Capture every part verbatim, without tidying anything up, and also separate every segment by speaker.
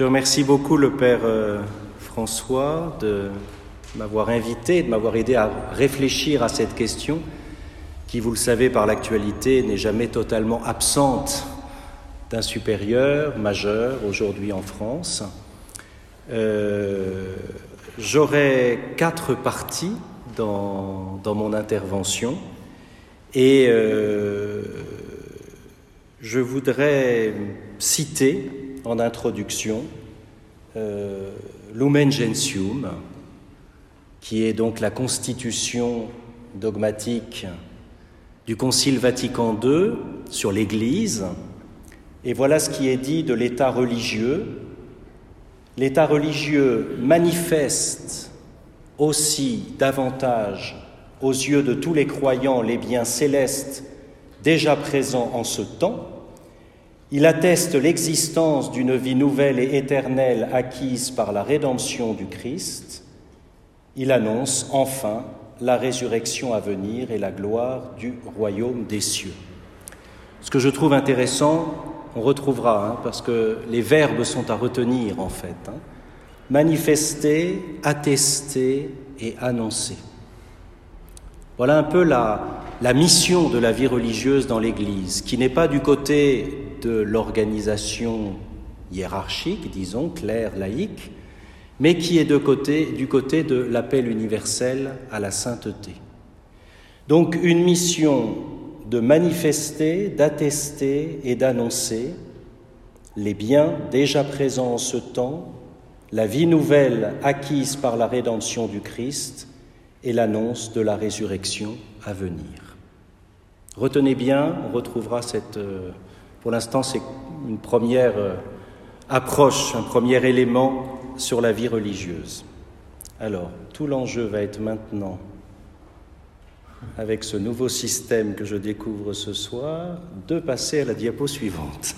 Speaker 1: Je remercie beaucoup le Père euh, François de m'avoir invité, de m'avoir aidé à réfléchir à cette question qui, vous le savez par l'actualité, n'est jamais totalement absente d'un supérieur majeur aujourd'hui en France. Euh, j'aurai quatre parties dans, dans mon intervention et euh, je voudrais citer en introduction euh, Lumen Gentium, qui est donc la constitution dogmatique du Concile Vatican deux sur l'Église. Et voilà ce qui est dit de l'état religieux. L'état religieux manifeste aussi davantage aux yeux de tous les croyants les biens célestes déjà présents en ce temps. Il atteste l'existence d'une vie nouvelle et éternelle acquise par la rédemption du Christ. Il annonce enfin la résurrection à venir et la gloire du royaume des cieux. Ce que je trouve intéressant, on retrouvera, hein, parce que les verbes sont à retenir en fait. Hein. Manifester, attester et annoncer. Voilà un peu la, la mission de la vie religieuse dans l'Église, qui n'est pas du côté de l'organisation hiérarchique, disons, claire, laïque, mais qui est de côté, du côté de l'appel universel à la sainteté. Donc une mission de manifester, d'attester et d'annoncer les biens déjà présents en ce temps, la vie nouvelle acquise par la rédemption du Christ et l'annonce de la résurrection à venir. Retenez bien, on retrouvera cette... Euh, pour l'instant, c'est une première euh, approche, un premier élément sur la vie religieuse. Alors, tout l'enjeu va être maintenant, avec ce nouveau système que je découvre ce soir, de passer à la diapo suivante.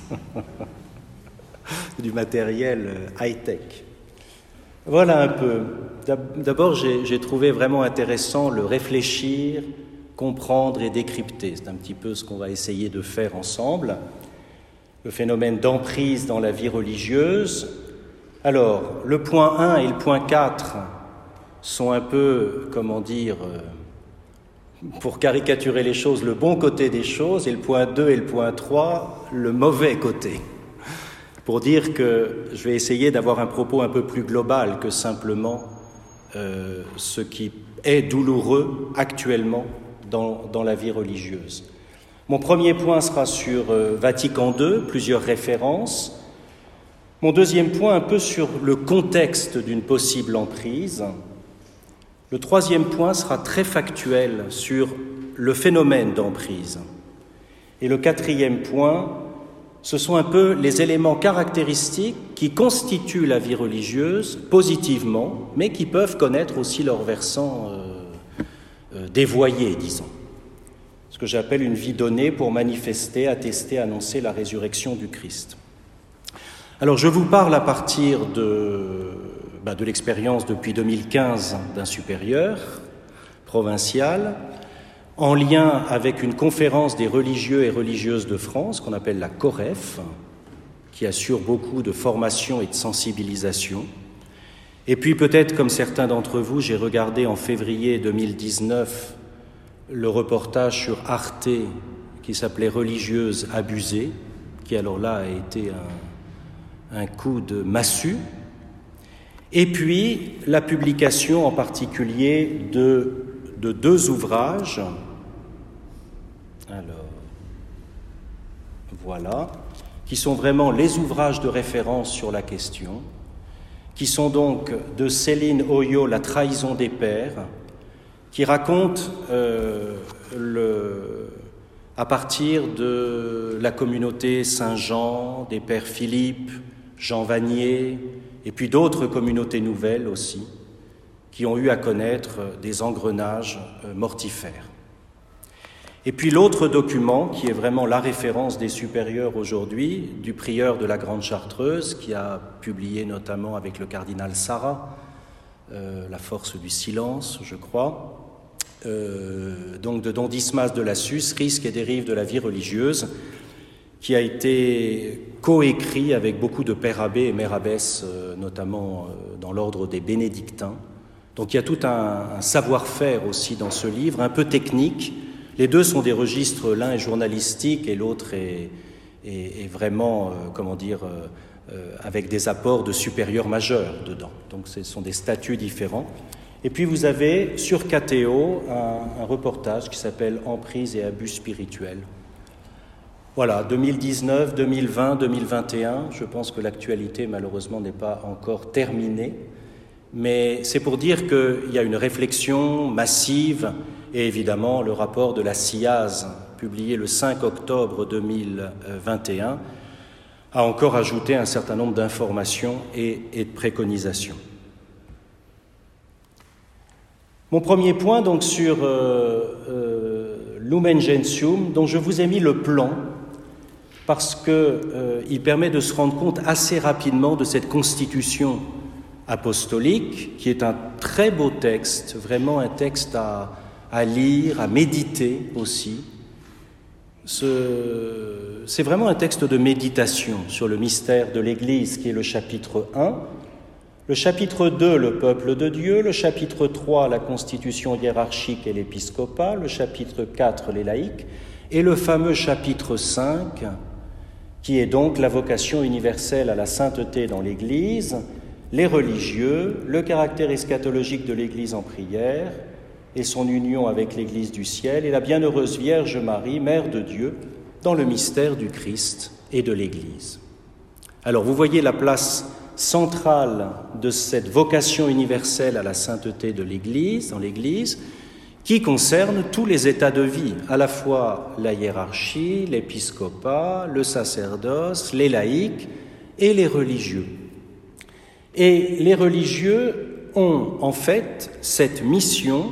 Speaker 1: Du matériel high-tech. Voilà un peu. D'abord, j'ai, j'ai trouvé vraiment intéressant le réfléchir, comprendre et décrypter. C'est un petit peu ce qu'on va essayer de faire ensemble. Le phénomène d'emprise dans la vie religieuse. Alors, le point un et le point quatre sont un peu, comment dire, pour caricaturer les choses, le bon côté des choses, et le point deux et le point trois, le mauvais côté. Pour dire que je vais essayer d'avoir un propos un peu plus global que simplement euh, ce qui est douloureux actuellement dans, dans la vie religieuse. Mon premier point sera sur euh, Vatican deux, plusieurs références. Mon deuxième point, un peu sur le contexte d'une possible emprise. Le troisième point sera très factuel sur le phénomène d'emprise. Et le quatrième point, ce sont un peu les éléments caractéristiques qui constituent la vie religieuse positivement, mais qui peuvent connaître aussi leur versant euh, euh, dévoyé, disons. Ce que j'appelle une vie donnée pour manifester, attester, annoncer la résurrection du Christ. Alors je vous parle à partir de, bah, de l'expérience depuis deux mille quinze d'un supérieur provincial, en lien avec une conférence des religieux et religieuses de France, qu'on appelle la COREF, qui assure beaucoup de formation et de sensibilisation. Et puis peut-être, comme certains d'entre vous, j'ai regardé en février deux mille dix-neuf le reportage sur Arte qui s'appelait « Religieuse abusée », qui alors là a été un, un coup de massue. Et puis la publication en particulier de de deux ouvrages, alors, voilà, qui sont vraiment les ouvrages de référence sur la question, qui sont donc de Céline Hoyot, La trahison des pères, qui raconte euh, le, à partir de la communauté Saint-Jean, des pères Philippe, Jean Vanier, et puis d'autres communautés nouvelles aussi, qui ont eu à connaître des engrenages mortifères. Et puis l'autre document, qui est vraiment la référence des supérieurs aujourd'hui, du prieur de la Grande Chartreuse, qui a publié notamment avec le cardinal Sarah, euh, La force du silence, je crois, euh, donc de Don Dismas de Lassus, Risques et dérives de la vie religieuse, qui a été coécrit avec beaucoup de pères abbés et mères abbesses, euh, notamment euh, dans l'ordre des bénédictins. Donc il y a tout un, un savoir-faire aussi dans ce livre, un peu technique. Les deux sont des registres, l'un est journalistique et l'autre est, est, est vraiment, euh, comment dire, euh, euh, avec des apports de supérieurs majeurs dedans. Donc ce sont des statuts différents. Et puis vous avez sur K T O un, un reportage qui s'appelle « Emprise et abus spirituels ». Voilà, deux mille dix-neuf, deux mille vingt, deux mille vingt et un, je pense que l'actualité malheureusement n'est pas encore terminée, mais c'est pour dire qu'il y a une réflexion massive et évidemment le rapport de la C I A S, publié le cinq octobre deux mille vingt et un, a encore ajouté un certain nombre d'informations et, et de préconisations. Mon premier point donc sur euh, euh, Lumen Gentium, dont je vous ai mis le plan, parce qu'il euh, permet de se rendre compte assez rapidement de cette constitution apostolique, qui est un très beau texte, vraiment un texte à, à lire, à méditer aussi. Ce, c'est vraiment un texte de méditation sur le mystère de l'Église, qui est le chapitre un. Le chapitre deux, le peuple de Dieu. Le chapitre trois, la constitution hiérarchique et l'épiscopat. Le chapitre quatre, les laïcs. Et le fameux chapitre cinq, qui est donc la vocation universelle à la sainteté dans l'Église, les religieux, le caractère eschatologique de l'Église en prière et son union avec l'Église du ciel, et la bienheureuse Vierge Marie, Mère de Dieu, dans le mystère du Christ et de l'Église. Alors vous voyez la place centrale de cette vocation universelle à la sainteté de l'Église, dans l'Église, qui concerne tous les états de vie, à la fois la hiérarchie, l'épiscopat, le sacerdoce, les laïcs et les religieux. Et les religieux ont en fait cette mission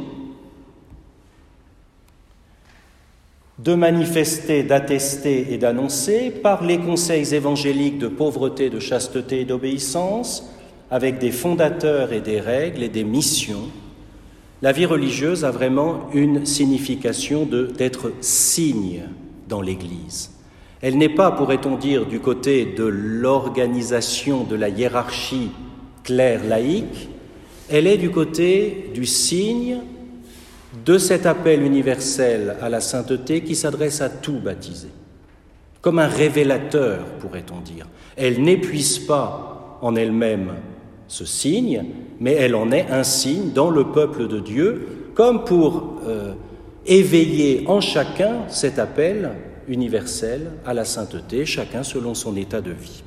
Speaker 1: de manifester, d'attester et d'annoncer par les conseils évangéliques de pauvreté, de chasteté et d'obéissance, avec des fondateurs et des règles et des missions. La vie religieuse a vraiment une signification de, d'être signe dans l'Église. Elle n'est pas, pourrait-on dire, du côté de l'organisation de la hiérarchie claire laïque, elle est du côté du signe de cet appel universel à la sainteté qui s'adresse à tout baptisé, comme un révélateur, pourrait-on dire. Elle n'épuise pas en elle-même ce signe, mais elle en est un signe dans le peuple de Dieu, comme pour euh, éveiller en chacun cet appel universel à la sainteté, chacun selon son état de vie.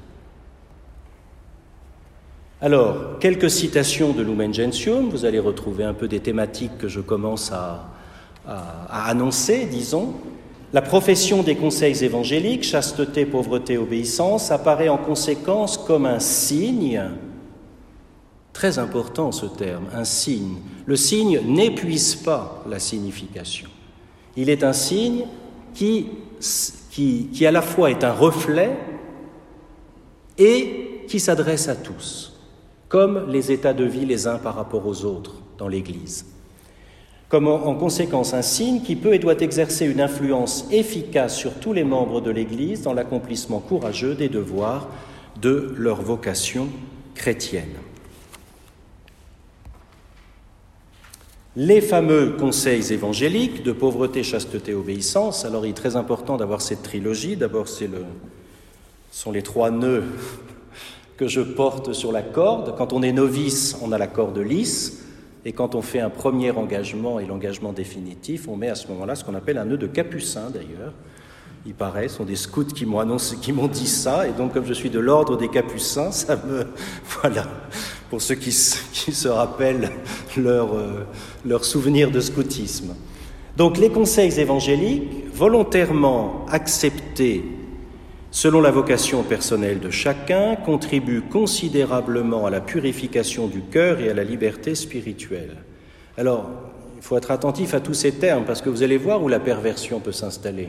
Speaker 1: Alors, quelques citations de Lumen Gentium, vous allez retrouver un peu des thématiques que je commence à, à, à annoncer, disons. La profession des conseils évangéliques, chasteté, pauvreté, obéissance, apparaît en conséquence comme un signe. Très important ce terme, un signe. Le signe n'épuise pas la signification. Il est un signe qui, qui, qui à la fois est un reflet et qui s'adresse à tous, comme les états de vie les uns par rapport aux autres dans l'Église. Comme en, en conséquence un signe qui peut et doit exercer une influence efficace sur tous les membres de l'Église dans l'accomplissement courageux des devoirs de leur vocation chrétienne. Les fameux conseils évangéliques de pauvreté, chasteté, obéissance. Alors il est très important d'avoir cette trilogie. D'abord, c'est le, ce sont les trois nœuds que je porte sur la corde. Quand on est novice, on a la corde lisse. Et quand on fait un premier engagement et l'engagement définitif, on met à ce moment-là ce qu'on appelle un nœud de capucin d'ailleurs. Il paraît, ce sont des scouts qui m'ont annoncé, qui m'ont dit ça. Et donc comme je suis de l'ordre des capucins, ça me... Voilà. Pour ceux qui, qui se rappellent leur, euh, leur souvenir de scoutisme. Donc les conseils évangéliques, volontairement acceptés selon la vocation personnelle de chacun, contribuent considérablement à la purification du cœur et à la liberté spirituelle. Alors, il faut être attentif à tous ces termes, parce que vous allez voir où la perversion peut s'installer.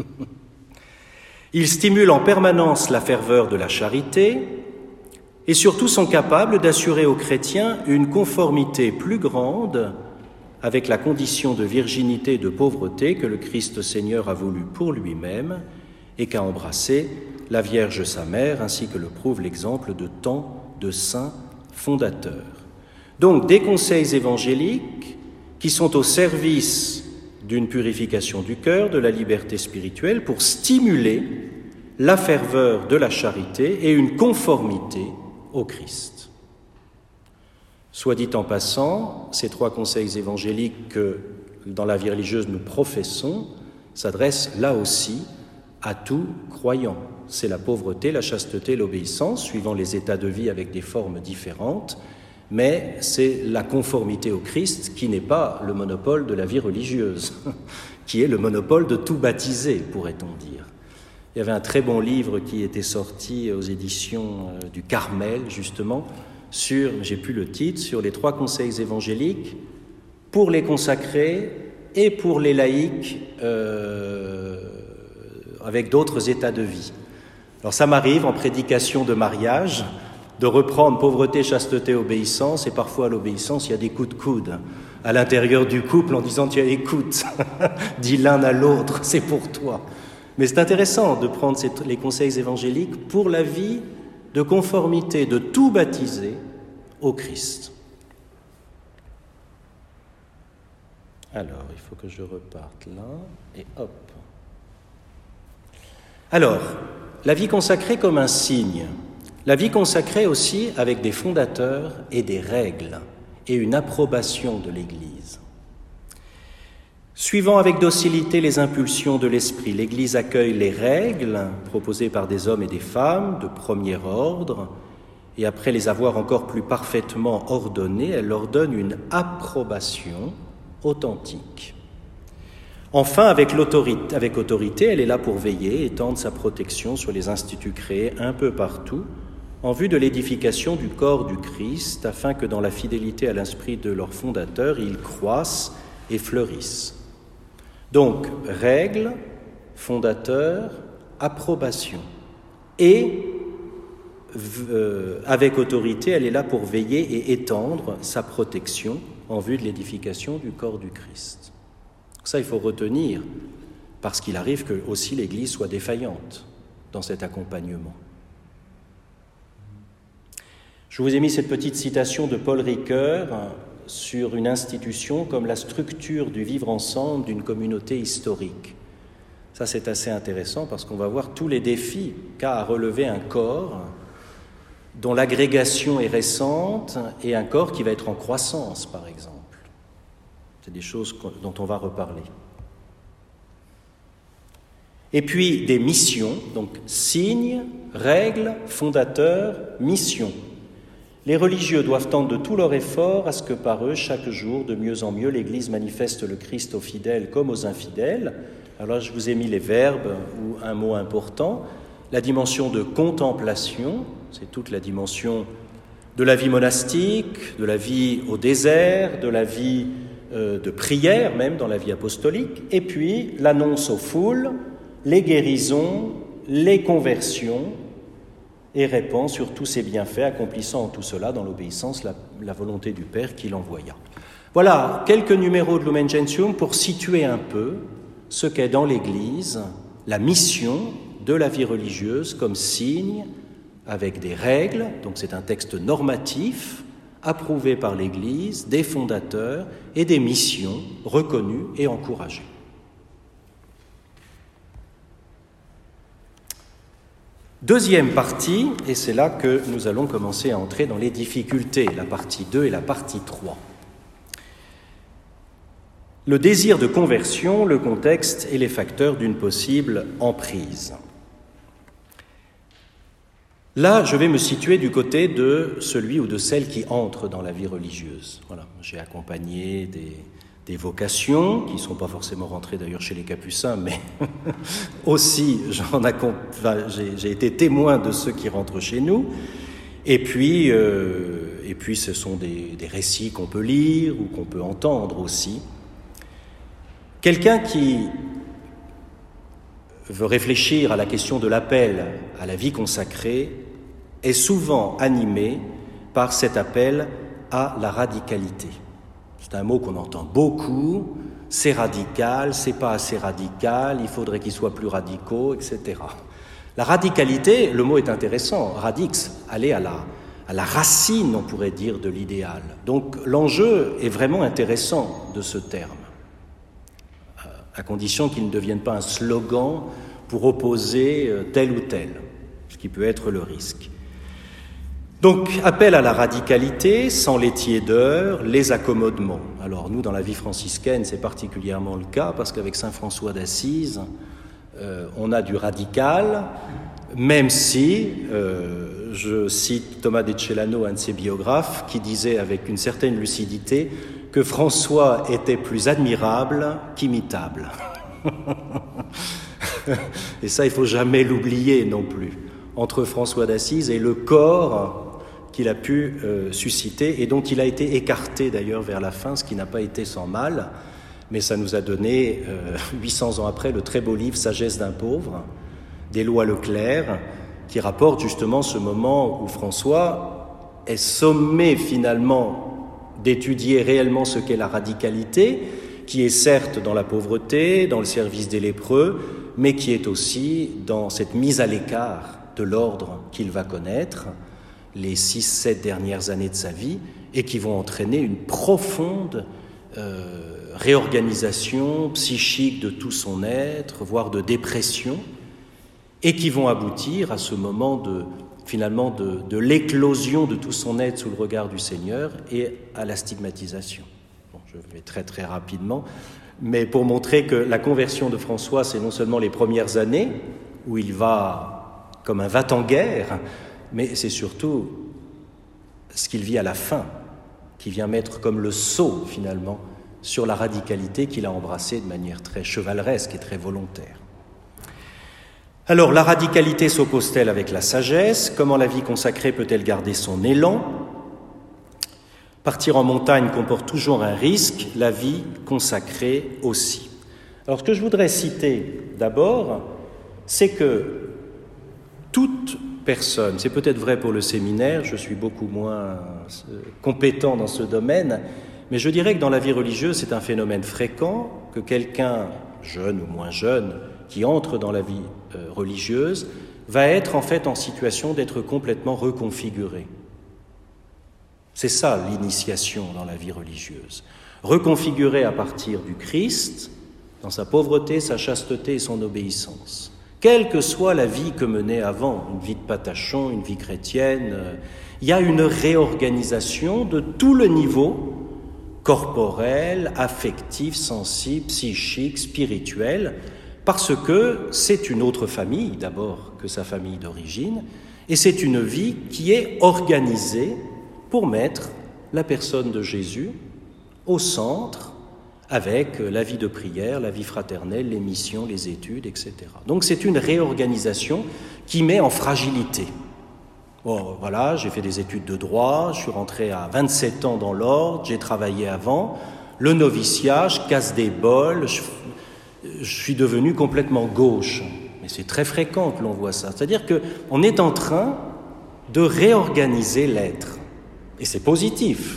Speaker 1: Ils stimulent en permanence la ferveur de la charité, et surtout sont capables d'assurer aux chrétiens une conformité plus grande avec la condition de virginité et de pauvreté que le Christ Seigneur a voulu pour lui-même et qu'a embrassé la Vierge sa mère, ainsi que le prouve l'exemple de tant de saints fondateurs. Donc des conseils évangéliques qui sont au service d'une purification du cœur, de la liberté spirituelle, pour stimuler la ferveur de la charité et une conformité au Christ. Soit dit en passant, ces trois conseils évangéliques que dans la vie religieuse nous professons s'adressent là aussi à tout croyant. C'est la pauvreté, la chasteté, l'obéissance, suivant les états de vie avec des formes différentes, mais c'est la conformité au Christ qui n'est pas le monopole de la vie religieuse, qui est le monopole de tout baptisé, pourrait-on dire. Il y avait un très bon livre qui était sorti aux éditions du Carmel, justement, sur, j'ai plus le titre, sur les trois conseils évangéliques pour les consacrés et pour les laïcs euh, avec d'autres états de vie. Alors ça m'arrive en prédication de mariage de reprendre pauvreté, chasteté, obéissance, et parfois à l'obéissance, il y a des coups de coude à l'intérieur du couple en disant « tiens, écoute, dis l'un à l'autre, c'est pour toi ». Mais c'est intéressant de prendre ces, les conseils évangéliques pour la vie de conformité de tout baptisé au Christ. Alors, il faut que je reparte là, et hop. Alors, la vie consacrée comme un signe. La vie consacrée aussi avec des fondateurs et des règles et une approbation de l'Église. Suivant avec docilité les impulsions de l'Esprit, l'Église accueille les règles proposées par des hommes et des femmes de premier ordre, et après les avoir encore plus parfaitement ordonnées, elle leur donne une approbation authentique. Enfin, avec l'autorité, avec autorité, elle est là pour veiller et étendre sa protection sur les instituts créés un peu partout, en vue de l'édification du corps du Christ, afin que dans la fidélité à l'esprit de leur fondateur, ils croissent et fleurissent. Donc, règles, fondateur, approbation. Et, euh, avec autorité, elle est là pour veiller et étendre sa protection en vue de l'édification du corps du Christ. Ça, il faut retenir, parce qu'il arrive que aussi l'Église soit défaillante dans cet accompagnement. Je vous ai mis cette petite citation de Paul Ricoeur sur une institution comme la structure du vivre ensemble d'une communauté historique. Ça, c'est assez intéressant parce qu'on va voir tous les défis qu'a à relever un corps dont l'agrégation est récente et un corps qui va être en croissance, par exemple. C'est des choses dont on va reparler. Et puis des missions, donc signes, règles, fondateurs, missions. Les religieux doivent tendre de tout leur effort à ce que par eux, chaque jour, de mieux en mieux, l'Église manifeste le Christ aux fidèles comme aux infidèles. Alors je vous ai mis les verbes ou un mot important. La dimension de contemplation, c'est toute la dimension de la vie monastique, de la vie au désert, de la vie euh, de prière, même dans la vie apostolique. Et puis l'annonce aux foules, les guérisons, les conversions, et répand sur tous ses bienfaits, accomplissant en tout cela dans l'obéissance la, la volonté du Père qui l'envoya. Voilà quelques numéros de Lumen Gentium pour situer un peu ce qu'est dans l'Église la mission de la vie religieuse comme signe, avec des règles, donc c'est un texte normatif, approuvé par l'Église, des fondateurs et des missions reconnues et encouragées. Deuxième partie, et c'est là que nous allons commencer à entrer dans les difficultés, la partie deux et la partie trois. Le désir de conversion, le contexte et les facteurs d'une possible emprise. Là, je vais me situer du côté de celui ou de celle qui entre dans la vie religieuse. Voilà, j'ai accompagné des, des vocations, qui ne sont pas forcément rentrées d'ailleurs chez les Capucins, mais aussi j'en accomp... enfin, j'ai, j'ai été témoin de ceux qui rentrent chez nous. Et puis, euh, et puis ce sont des, des récits qu'on peut lire ou qu'on peut entendre aussi. Quelqu'un qui veut réfléchir à la question de l'appel à la vie consacrée est souvent animé par cet appel à la radicalité. C'est un mot qu'on entend beaucoup, c'est radical, c'est pas assez radical, il faudrait qu'ils soient plus radicaux, et cetera. La radicalité, le mot est intéressant, radix, aller à la, à la racine, on pourrait dire, de l'idéal. Donc l'enjeu est vraiment intéressant de ce terme, à condition qu'il ne devienne pas un slogan pour opposer tel ou tel, ce qui peut être le risque. Donc, appel à la radicalité, sans les tiédeurs, les accommodements. Alors, nous, dans la vie franciscaine, c'est particulièrement le cas, parce qu'avec saint François d'Assise, euh, on a du radical, même si, euh, je cite Thomas de Celano, un de ses biographes, qui disait avec une certaine lucidité que François était plus admirable qu'imitable. Et ça, il ne faut jamais l'oublier non plus, entre François d'Assise et le corps qu'il a pu euh, susciter et dont il a été écarté d'ailleurs vers la fin, ce qui n'a pas été sans mal, mais ça nous a donné, euh, huit cents ans après, le très beau livre « Sagesse d'un pauvre » d'Éloi Leclerc, qui rapporte justement ce moment où François est sommé finalement d'étudier réellement ce qu'est la radicalité, qui est certes dans la pauvreté, dans le service des lépreux, mais qui est aussi dans cette mise à l'écart de l'ordre qu'il va connaître les six, sept dernières années de sa vie et qui vont entraîner une profonde euh, réorganisation psychique de tout son être, voire de dépression, et qui vont aboutir à ce moment de, finalement de, de l'éclosion de tout son être sous le regard du Seigneur et à la stigmatisation. Bon, je vais très très rapidement, mais pour montrer que la conversion de François, c'est non seulement les premières années où il va comme un va-t-en-guerre, mais c'est surtout ce qu'il vit à la fin, qui vient mettre comme le sceau, finalement, sur la radicalité qu'il a embrassée de manière très chevaleresque et très volontaire. Alors, la radicalité s'oppose-t-elle avec la sagesse? Comment la vie consacrée peut-elle garder son élan? Partir en montagne comporte toujours un risque, la vie consacrée aussi. Alors, ce que je voudrais citer d'abord, c'est que toute personne, c'est peut-être vrai pour le séminaire, je suis beaucoup moins compétent dans ce domaine, mais je dirais que dans la vie religieuse, c'est un phénomène fréquent que quelqu'un, jeune ou moins jeune, qui entre dans la vie euh, religieuse, va être en fait en situation d'être complètement reconfiguré. C'est ça l'initiation dans la vie religieuse. Reconfiguré à partir du Christ, dans sa pauvreté, sa chasteté et son obéissance. Quelle que soit la vie que menait avant, une vie de patachon, une vie chrétienne, euh, il y a une réorganisation de tout le niveau corporel, affectif, sensible, psychique, spirituel, parce que c'est une autre famille d'abord que sa famille d'origine, et c'est une vie qui est organisée pour mettre la personne de Jésus au centre, avec la vie de prière, la vie fraternelle, les missions, les études, et cetera. Donc c'est une réorganisation qui met en fragilité. Bon, voilà, j'ai fait des études de droit, je suis rentré à vingt-sept ans dans l'ordre, j'ai travaillé avant, le noviciat, je casse des bols, je, je suis devenu complètement gauche. Mais c'est très fréquent que l'on voit ça. C'est-à-dire qu'on est en train de réorganiser l'être. Et c'est positif.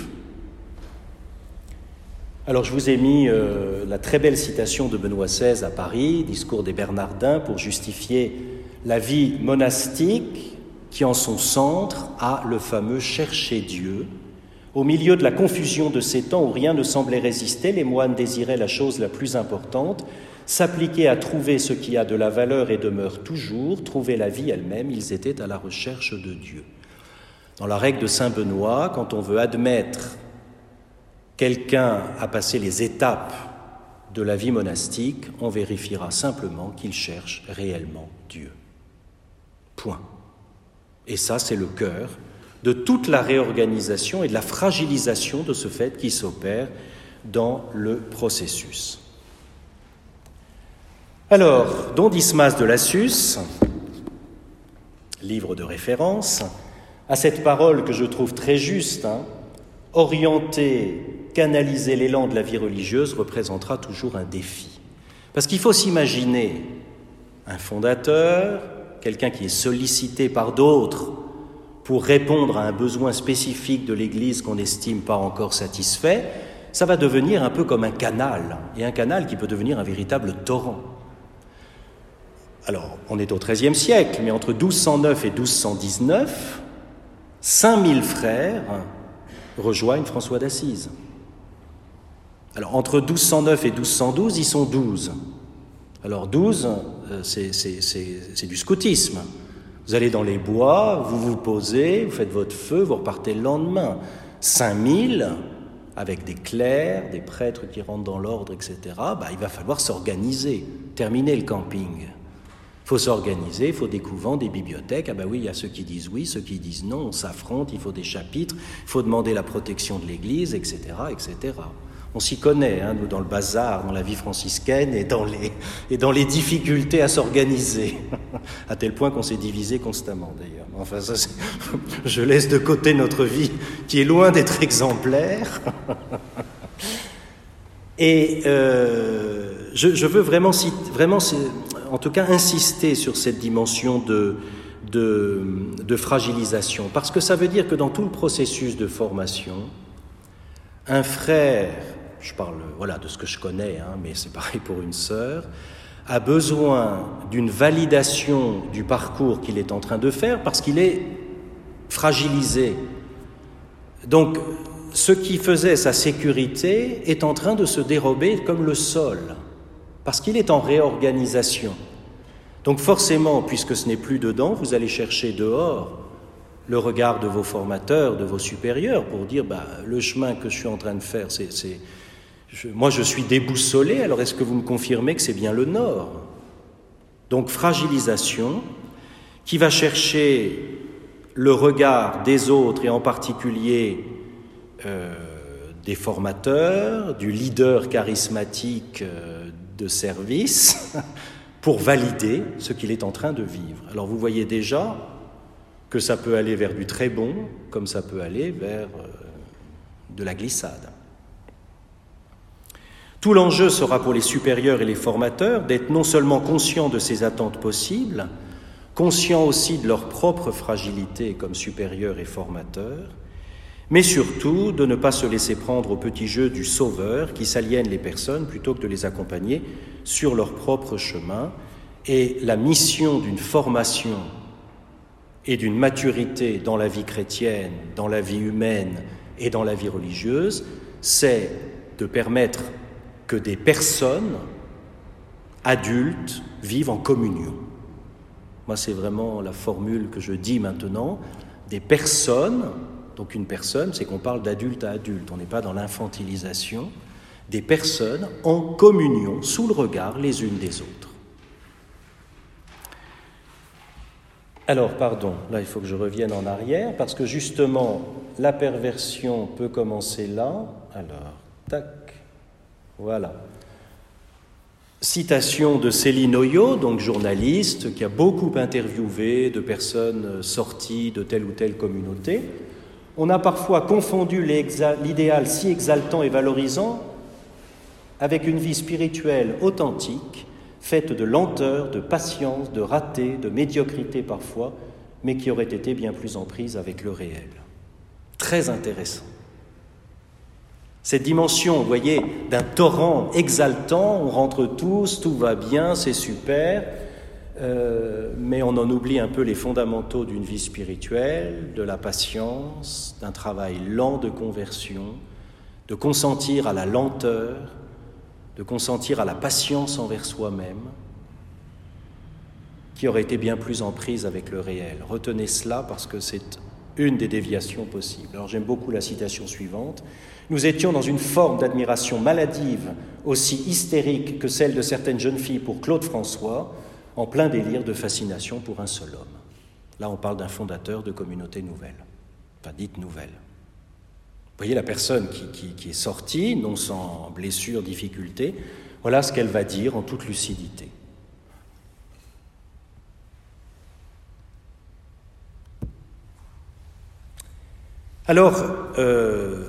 Speaker 1: Alors je vous ai mis euh, la très belle citation de Benoît seize à Paris, discours des Bernardins, pour justifier la vie monastique qui en son centre a le fameux « chercher Dieu ». Au milieu de la confusion de ces temps où rien ne semblait résister, les moines désiraient la chose la plus importante, s'appliquer à trouver ce qui a de la valeur et demeure toujours, trouver la vie elle-même, ils étaient à la recherche de Dieu. Dans la règle de saint Benoît, quand on veut admettre quelqu'un a passé les étapes de la vie monastique, on vérifiera simplement qu'il cherche réellement Dieu. Point. Et ça, c'est le cœur de toute la réorganisation et de la fragilisation de ce fait qui s'opère dans le processus. Alors, don Dismas de Lassus, livre de référence, a cette parole que je trouve très juste, hein, orienter, canaliser l'élan de la vie religieuse représentera toujours un défi. Parce qu'il faut s'imaginer un fondateur, quelqu'un qui est sollicité par d'autres pour répondre à un besoin spécifique de l'Église qu'on n'estime pas encore satisfait. ça va devenir un peu comme un canal, et un canal qui peut devenir un véritable torrent. Alors, on est au treizième siècle, mais entre douze cent neuf et douze cent dix-neuf, cinq mille frères rejoignent François d'Assise. Alors, entre douze cent neuf et douze cent douze, ils sont douze. Alors, douze, c'est, c'est, c'est, c'est du scoutisme. Vous allez dans les bois, vous vous posez, vous faites votre feu, vous repartez le lendemain. cinq mille, avec des clercs, des prêtres qui rentrent dans l'ordre, et cetera, bah, il va falloir s'organiser, terminer le camping. Il faut s'organiser, il faut des couvents, des bibliothèques. Ah ben oui, il y a ceux qui disent oui, ceux qui disent non, on s'affronte, il faut des chapitres, il faut demander la protection de l'Église, et cetera, et cetera. On s'y connaît, hein, nous, dans le bazar, dans la vie franciscaine et dans les, et dans les difficultés à s'organiser, à tel point qu'on s'est divisé constamment, d'ailleurs. Enfin, ça, c'est... je laisse de côté notre vie, qui est loin d'être exemplaire. Et euh, je, je veux vraiment, vraiment, en tout cas, insister sur cette dimension de, de, de fragilisation, parce que ça veut dire que dans tout le processus de formation, un frère, je parle voilà, de ce que je connais, hein, mais c'est pareil pour une sœur, a besoin d'une validation du parcours qu'il est en train de faire parce qu'il est fragilisé. Donc, ce qui faisait sa sécurité est en train de se dérober comme le sol, parce qu'il est en réorganisation. Donc forcément, puisque ce n'est plus dedans, vous allez chercher dehors le regard de vos formateurs, de vos supérieurs, pour dire bah, le chemin que je suis en train de faire, c'est, c'est, je, moi je suis déboussolé, alors est-ce que vous me confirmez que c'est bien le nord? Donc fragilisation, qui va chercher le regard des autres, et en particulier euh, des formateurs, du leader charismatique euh, de service, pour valider ce qu'il est en train de vivre. Alors vous voyez déjà que ça peut aller vers du très bon, comme ça peut aller vers euh, de la glissade. Tout l'enjeu sera pour les supérieurs et les formateurs d'être non seulement conscients de ces attentes possibles, conscients aussi de leur propre fragilité comme supérieurs et formateurs, mais surtout de ne pas se laisser prendre au petit jeu du sauveur qui s'aliène les personnes plutôt que de les accompagner sur leur propre chemin. Et la mission d'une formation et d'une maturité dans la vie chrétienne, dans la vie humaine et dans la vie religieuse, c'est de permettre que des personnes adultes vivent en communion. Moi, c'est vraiment la formule que je dis maintenant. Des personnes, donc une personne, c'est qu'on parle d'adulte à adulte, on n'est pas dans l'infantilisation, des personnes en communion, sous le regard les unes des autres. Alors, pardon, là il faut que je revienne en arrière, parce que justement, la perversion peut commencer là. Alors, tac, voilà. Citation de Céline Oyo, donc journaliste, qui a beaucoup interviewé de personnes sorties de telle ou telle communauté. On a parfois confondu l'idéal si exaltant et valorisant avec une vie spirituelle authentique, faite de lenteur, de patience, de raté, de médiocrité parfois, mais qui aurait été bien plus en prise avec le réel. Très intéressant. Cette dimension, vous voyez, d'un torrent exaltant, on rentre tous, tout va bien, c'est super, euh, mais on en oublie un peu les fondamentaux d'une vie spirituelle, de la patience, d'un travail lent de conversion, de consentir à la lenteur, de consentir à la patience envers soi-même, qui aurait été bien plus en prise avec le réel. Retenez cela parce que c'est une des déviations possibles. Alors j'aime beaucoup la citation suivante. « Nous étions dans une forme d'admiration maladive, aussi hystérique que celle de certaines jeunes filles pour Claude François, en plein délire de fascination pour un seul homme. » Là, on parle d'un fondateur de communauté nouvelle, enfin dite nouvelle. Vous voyez la personne qui, qui, qui est sortie, non sans blessure, difficulté, voilà ce qu'elle va dire en toute lucidité. Alors, euh,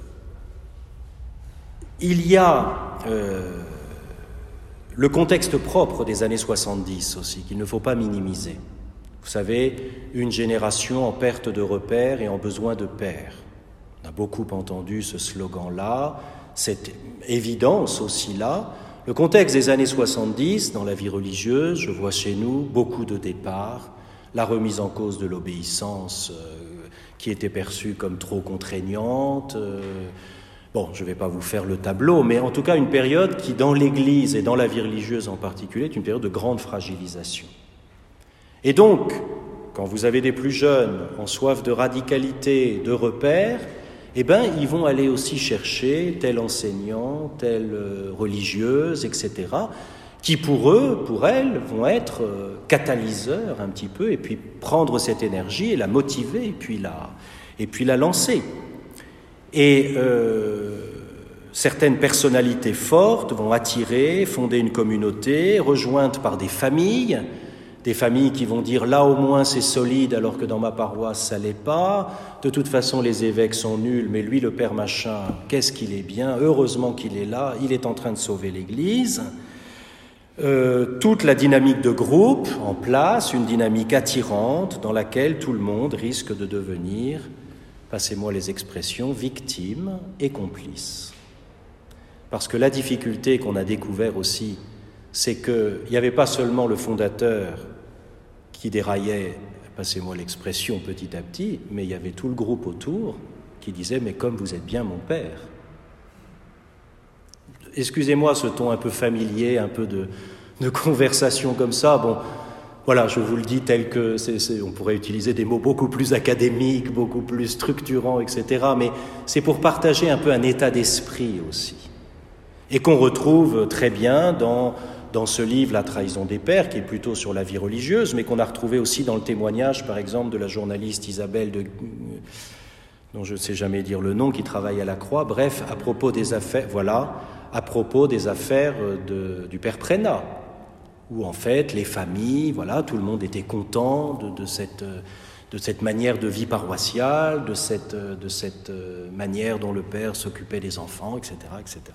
Speaker 1: il y a euh, le contexte propre des années soixante-dix aussi, qu'il ne faut pas minimiser. Vous savez, une génération en perte de repères et en besoin de pères. On a beaucoup entendu ce slogan-là, cette évidence aussi là. Le contexte des années soixante-dix, dans la vie religieuse, je vois chez nous beaucoup de départs, la remise en cause de l'obéissance euh, qui était perçue comme trop contraignante. Euh, bon, je ne vais pas vous faire le tableau, mais en tout cas une période qui, dans l'Église et dans la vie religieuse en particulier, est une période de grande fragilisation. Et donc, quand vous avez des plus jeunes en soif de radicalité, de repères, eh bien, ils vont aller aussi chercher tel enseignant, telle religieuse, et cetera, qui pour eux, pour elles, vont être catalyseurs un petit peu, et puis prendre cette énergie et la motiver, et puis la, et puis la lancer. Et euh, certaines personnalités fortes vont attirer, fonder une communauté, rejointe par des familles, des familles qui vont dire « là au moins c'est solide alors que dans ma paroisse ça l'est pas, de toute façon les évêques sont nuls, mais lui le père machin, qu'est-ce qu'il est bien, heureusement qu'il est là, il est en train de sauver l'Église ». Euh, toute la dynamique de groupe en place, une dynamique attirante dans laquelle tout le monde risque de devenir, passez-moi les expressions, victime et complice. Parce que la difficulté qu'on a découvert aussi, c'est qu'il n'y avait pas seulement le fondateur qui déraillait, passez-moi l'expression, petit à petit, mais il y avait tout le groupe autour qui disait « mais comme vous êtes bien mon père ». Excusez-moi ce ton un peu familier, un peu de, de conversation comme ça. Bon, voilà, je vous le dis tel que c'est, c'est, on pourrait utiliser des mots beaucoup plus académiques, beaucoup plus structurants, et cetera. Mais c'est pour partager un peu un état d'esprit aussi, et qu'on retrouve très bien dans dans ce livre, La trahison des pères, qui est plutôt sur la vie religieuse, mais qu'on a retrouvé aussi dans le témoignage, par exemple, de la journaliste Isabelle de, dont je ne sais jamais dire le nom, qui travaille à la Croix. Bref, à propos des affaires, voilà, à propos des affaires de, du père Prénat, où en fait les familles, voilà, tout le monde était content de, de cette de cette manière de vie paroissiale, de cette de cette manière dont le père s'occupait des enfants, et cetera, et cetera.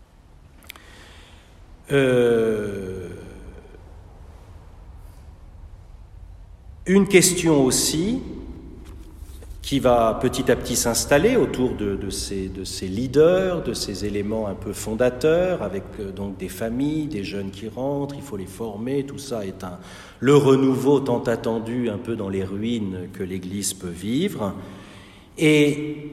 Speaker 1: Euh, une question aussi qui va petit à petit s'installer autour de, de, ces, de ces leaders, de ces éléments un peu fondateurs, avec euh, donc des familles, des jeunes qui rentrent, il faut les former, tout ça est un, le renouveau tant attendu un peu dans les ruines que l'Église peut vivre, et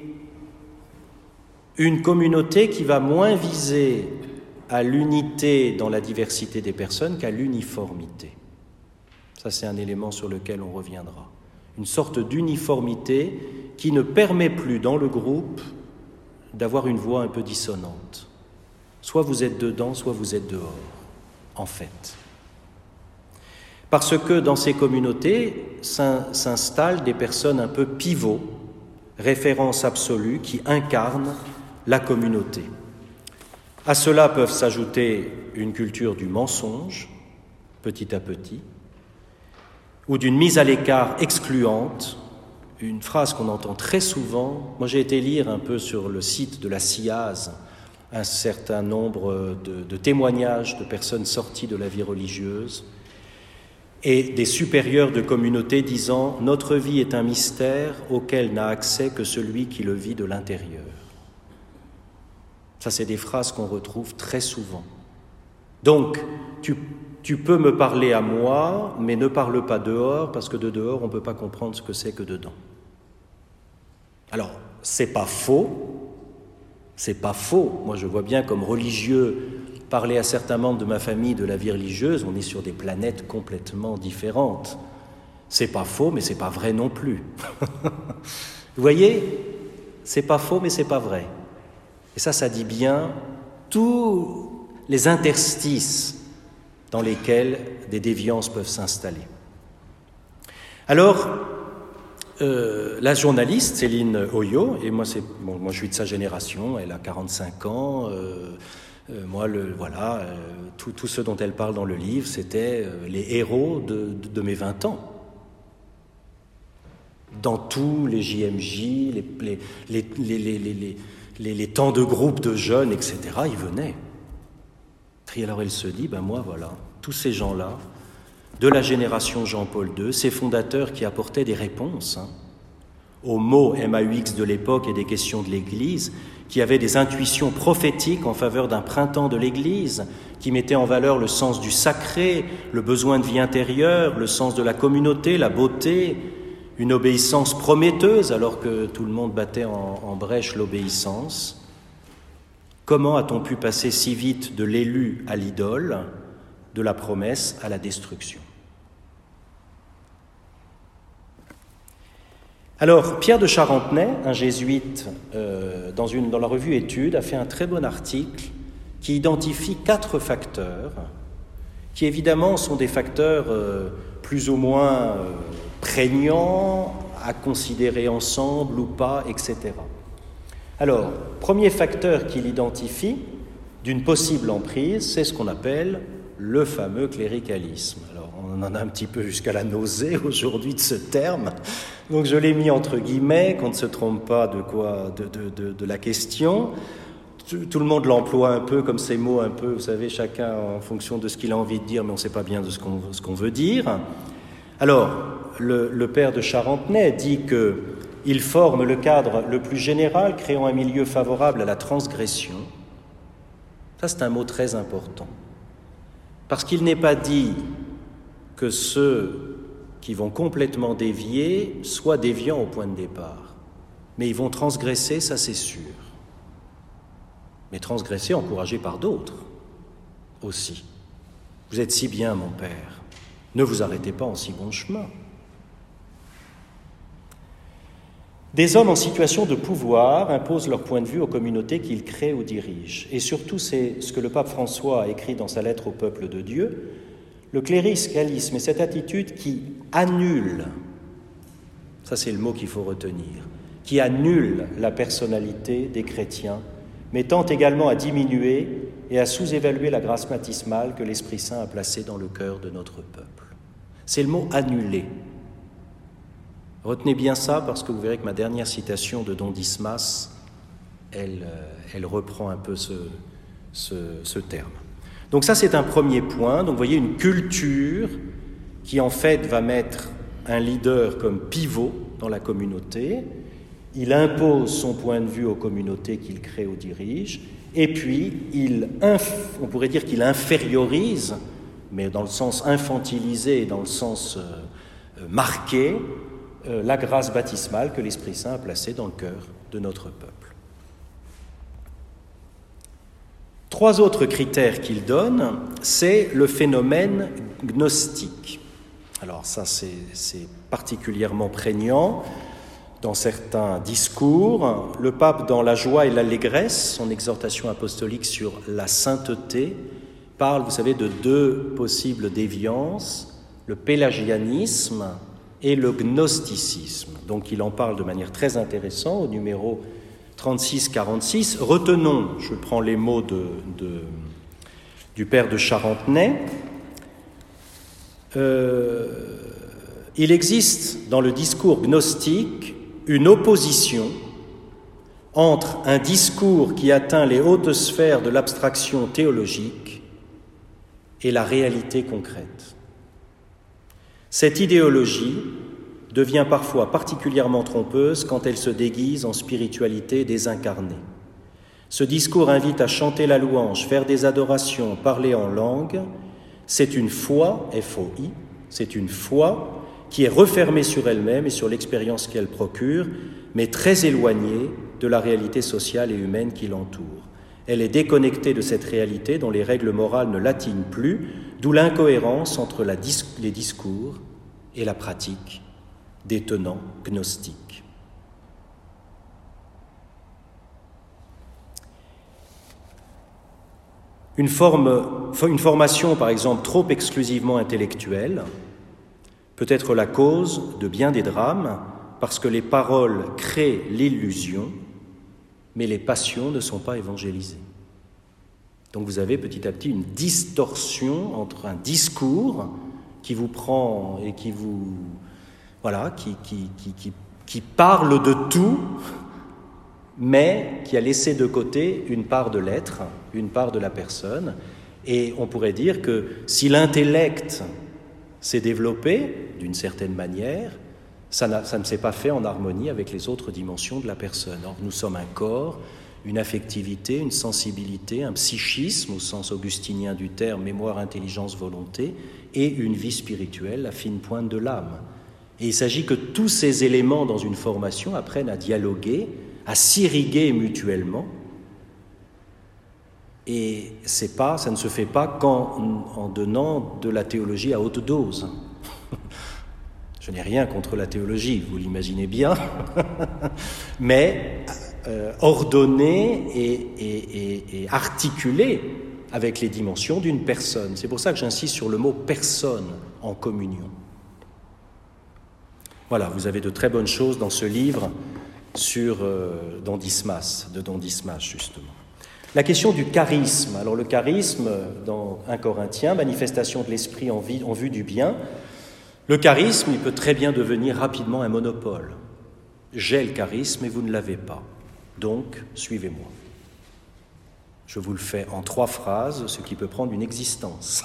Speaker 1: une communauté qui va moins viser à l'unité dans la diversité des personnes qu'à l'uniformité. Ça, c'est un élément sur lequel on reviendra. Une sorte d'uniformité qui ne permet plus dans le groupe d'avoir une voix un peu dissonante. Soit vous êtes dedans, soit vous êtes dehors, en fait. Parce que dans ces communautés s'installent des personnes un peu pivots, références absolues, qui incarnent la communauté. À cela peuvent s'ajouter une culture du mensonge, petit à petit, ou d'une mise à l'écart excluante, une phrase qu'on entend très souvent. Moi, j'ai été lire un peu sur le site de la C I A S un certain nombre de, de témoignages de personnes sorties de la vie religieuse et des supérieurs de communautés disant « Notre vie est un mystère auquel n'a accès que celui qui le vit de l'intérieur ». Ça, c'est des phrases qu'on retrouve très souvent. Donc, tu, tu peux me parler à moi, mais ne parle pas dehors, parce que de dehors, on ne peut pas comprendre ce que c'est que dedans. Alors, c'est pas faux, c'est pas faux. Moi, je vois bien comme religieux, parler à certains membres de ma famille de la vie religieuse, on est sur des planètes complètement différentes. C'est pas faux, mais c'est pas vrai non plus. Vous voyez, c'est pas faux, mais c'est pas vrai. Et ça, ça dit bien tous les interstices dans lesquels des déviances peuvent s'installer. Alors, euh, la journaliste Céline Hoyot, et moi, c'est, bon, moi je suis de sa génération, elle a quarante-cinq ans, euh, euh, moi, le, voilà, euh, tout, tout ce dont elle parle dans le livre, c'était euh, les héros de, de, de mes vingt ans. Dans tous les J M J, les, les, les, les, les, les Les, les temps de groupe de jeunes, et cetera, ils venaient. Et alors elle se dit, ben moi voilà, tous ces gens-là, de la génération Jean-Paul deux, ces fondateurs qui apportaient des réponses, hein, aux mots M A U X de l'époque et des questions de l'Église, qui avait des intuitions prophétiques en faveur d'un printemps de l'Église, qui mettait en valeur le sens du sacré, le besoin de vie intérieure, le sens de la communauté, la beauté, une obéissance prometteuse alors que tout le monde battait en, en brèche l'obéissance. Comment a-t-on pu passer si vite de l'élu à l'idole, de la promesse à la destruction ? Alors, Pierre de Charentenay, un jésuite, euh, dans, une, dans la revue Études, a fait un très bon article qui identifie quatre facteurs, qui évidemment sont des facteurs euh, plus ou moins euh, prégnants, à considérer ensemble ou pas, et cetera. Alors, premier facteur qu'il identifie d'une possible emprise, c'est ce qu'on appelle le fameux cléricalisme. Alors, on en a un petit peu jusqu'à la nausée aujourd'hui de ce terme, donc je l'ai mis entre guillemets, qu'on ne se trompe pas de quoi, de, de, de, de la question. Tout, tout le monde l'emploie un peu comme ces mots, un peu, vous savez, chacun en fonction de ce qu'il a envie de dire, mais on ne sait pas bien de ce qu'on, ce qu'on veut dire. Alors, le, le père de Charentenay dit qu'il forme le cadre le plus général, créant un milieu favorable à la transgression. Ça, c'est un mot très important. Parce qu'il n'est pas dit que ceux qui vont complètement dévier soient déviants au point de départ. Mais ils vont transgresser, ça c'est sûr. Mais transgresser encouragés par d'autres aussi. Vous êtes si bien, mon père. Ne vous arrêtez pas en si bon chemin. Des hommes en situation de pouvoir imposent leur point de vue aux communautés qu'ils créent ou dirigent. Et surtout, c'est ce que le pape François a écrit dans sa lettre au peuple de Dieu. Le cléricalisme est cette attitude qui annule, ça c'est le mot qu'il faut retenir, qui annule la personnalité des chrétiens, mais tend également à diminuer et à sous-évaluer la grâce baptismale que l'Esprit Saint a placée dans le cœur de notre peuple. C'est le mot « annuler ». Retenez bien ça parce que vous verrez que ma dernière citation de Don Dismas, elle, elle reprend un peu ce, ce, ce terme. Donc ça, c'est un premier point. Donc vous voyez une culture qui en fait va mettre un leader comme pivot dans la communauté. Il impose son point de vue aux communautés qu'il crée ou dirige. Et puis, il inf- on pourrait dire qu'il infériorise, mais dans le sens infantilisé, dans le sens euh, marqué, euh, la grâce baptismale que l'Esprit Saint a placée dans le cœur de notre peuple. Trois autres critères qu'il donne, c'est le phénomène gnostique. Alors ça, c'est, c'est particulièrement prégnant dans certains discours. Le pape, dans La joie et l'allégresse, son exhortation apostolique sur la sainteté, parle, vous savez, de deux possibles déviances, le pélagianisme et le gnosticisme. Donc il en parle de manière très intéressante au numéro trente-six quarante-six. Retenons, je prends les mots de, de, du père de Charentenay. Euh, il existe dans le discours gnostique une opposition entre un discours qui atteint les hautes sphères de l'abstraction théologique et la réalité concrète. Cette idéologie devient parfois particulièrement trompeuse quand elle se déguise en spiritualité désincarnée. Ce discours invite à chanter la louange, faire des adorations, parler en langue. C'est une foi, F O I, c'est une foi qui est refermée sur elle-même et sur l'expérience qu'elle procure, mais très éloignée de la réalité sociale et humaine qui l'entoure. Elle est déconnectée de cette réalité dont les règles morales ne l'atteignent plus, d'où l'incohérence entre la dis- les discours et la pratique des tenants gnostiques. Une, forme, une formation, par exemple, trop exclusivement intellectuelle peut être la cause de bien des drames parce que les paroles créent l'illusion, mais les passions ne sont pas évangélisées. Donc vous avez petit à petit une distorsion entre un discours qui vous prend et qui vous... Voilà, qui, qui, qui, qui, qui parle de tout, mais qui a laissé de côté une part de l'être, une part de la personne. Et on pourrait dire que si l'intellect s'est développé d'une certaine manière, ça, n'a, ça ne s'est pas fait en harmonie avec les autres dimensions de la personne. Or, nous sommes un corps, une affectivité, une sensibilité, un psychisme au sens augustinien du terme, mémoire, intelligence, volonté, et une vie spirituelle, la fine pointe de l'âme. Et il s'agit que tous ces éléments dans une formation apprennent à dialoguer, à s'irriguer mutuellement. Et c'est pas, ça ne se fait pas qu'en en donnant de la théologie à haute dose. Je n'ai rien contre la théologie, vous l'imaginez bien, mais euh, ordonnée et, et, et, et articulée avec les dimensions d'une personne. C'est pour ça que j'insiste sur le mot « personne » en communion. Voilà, vous avez de très bonnes choses dans ce livre sur euh, Don Dismas, de Don Dismas justement. La question du charisme. Alors le charisme, dans un Corinthiens, manifestation de l'esprit en, vie, en vue du bien, le charisme, il peut très bien devenir rapidement un monopole. J'ai le charisme et vous ne l'avez pas. Donc, suivez-moi. Je vous le fais en trois phrases, ce qui peut prendre une existence.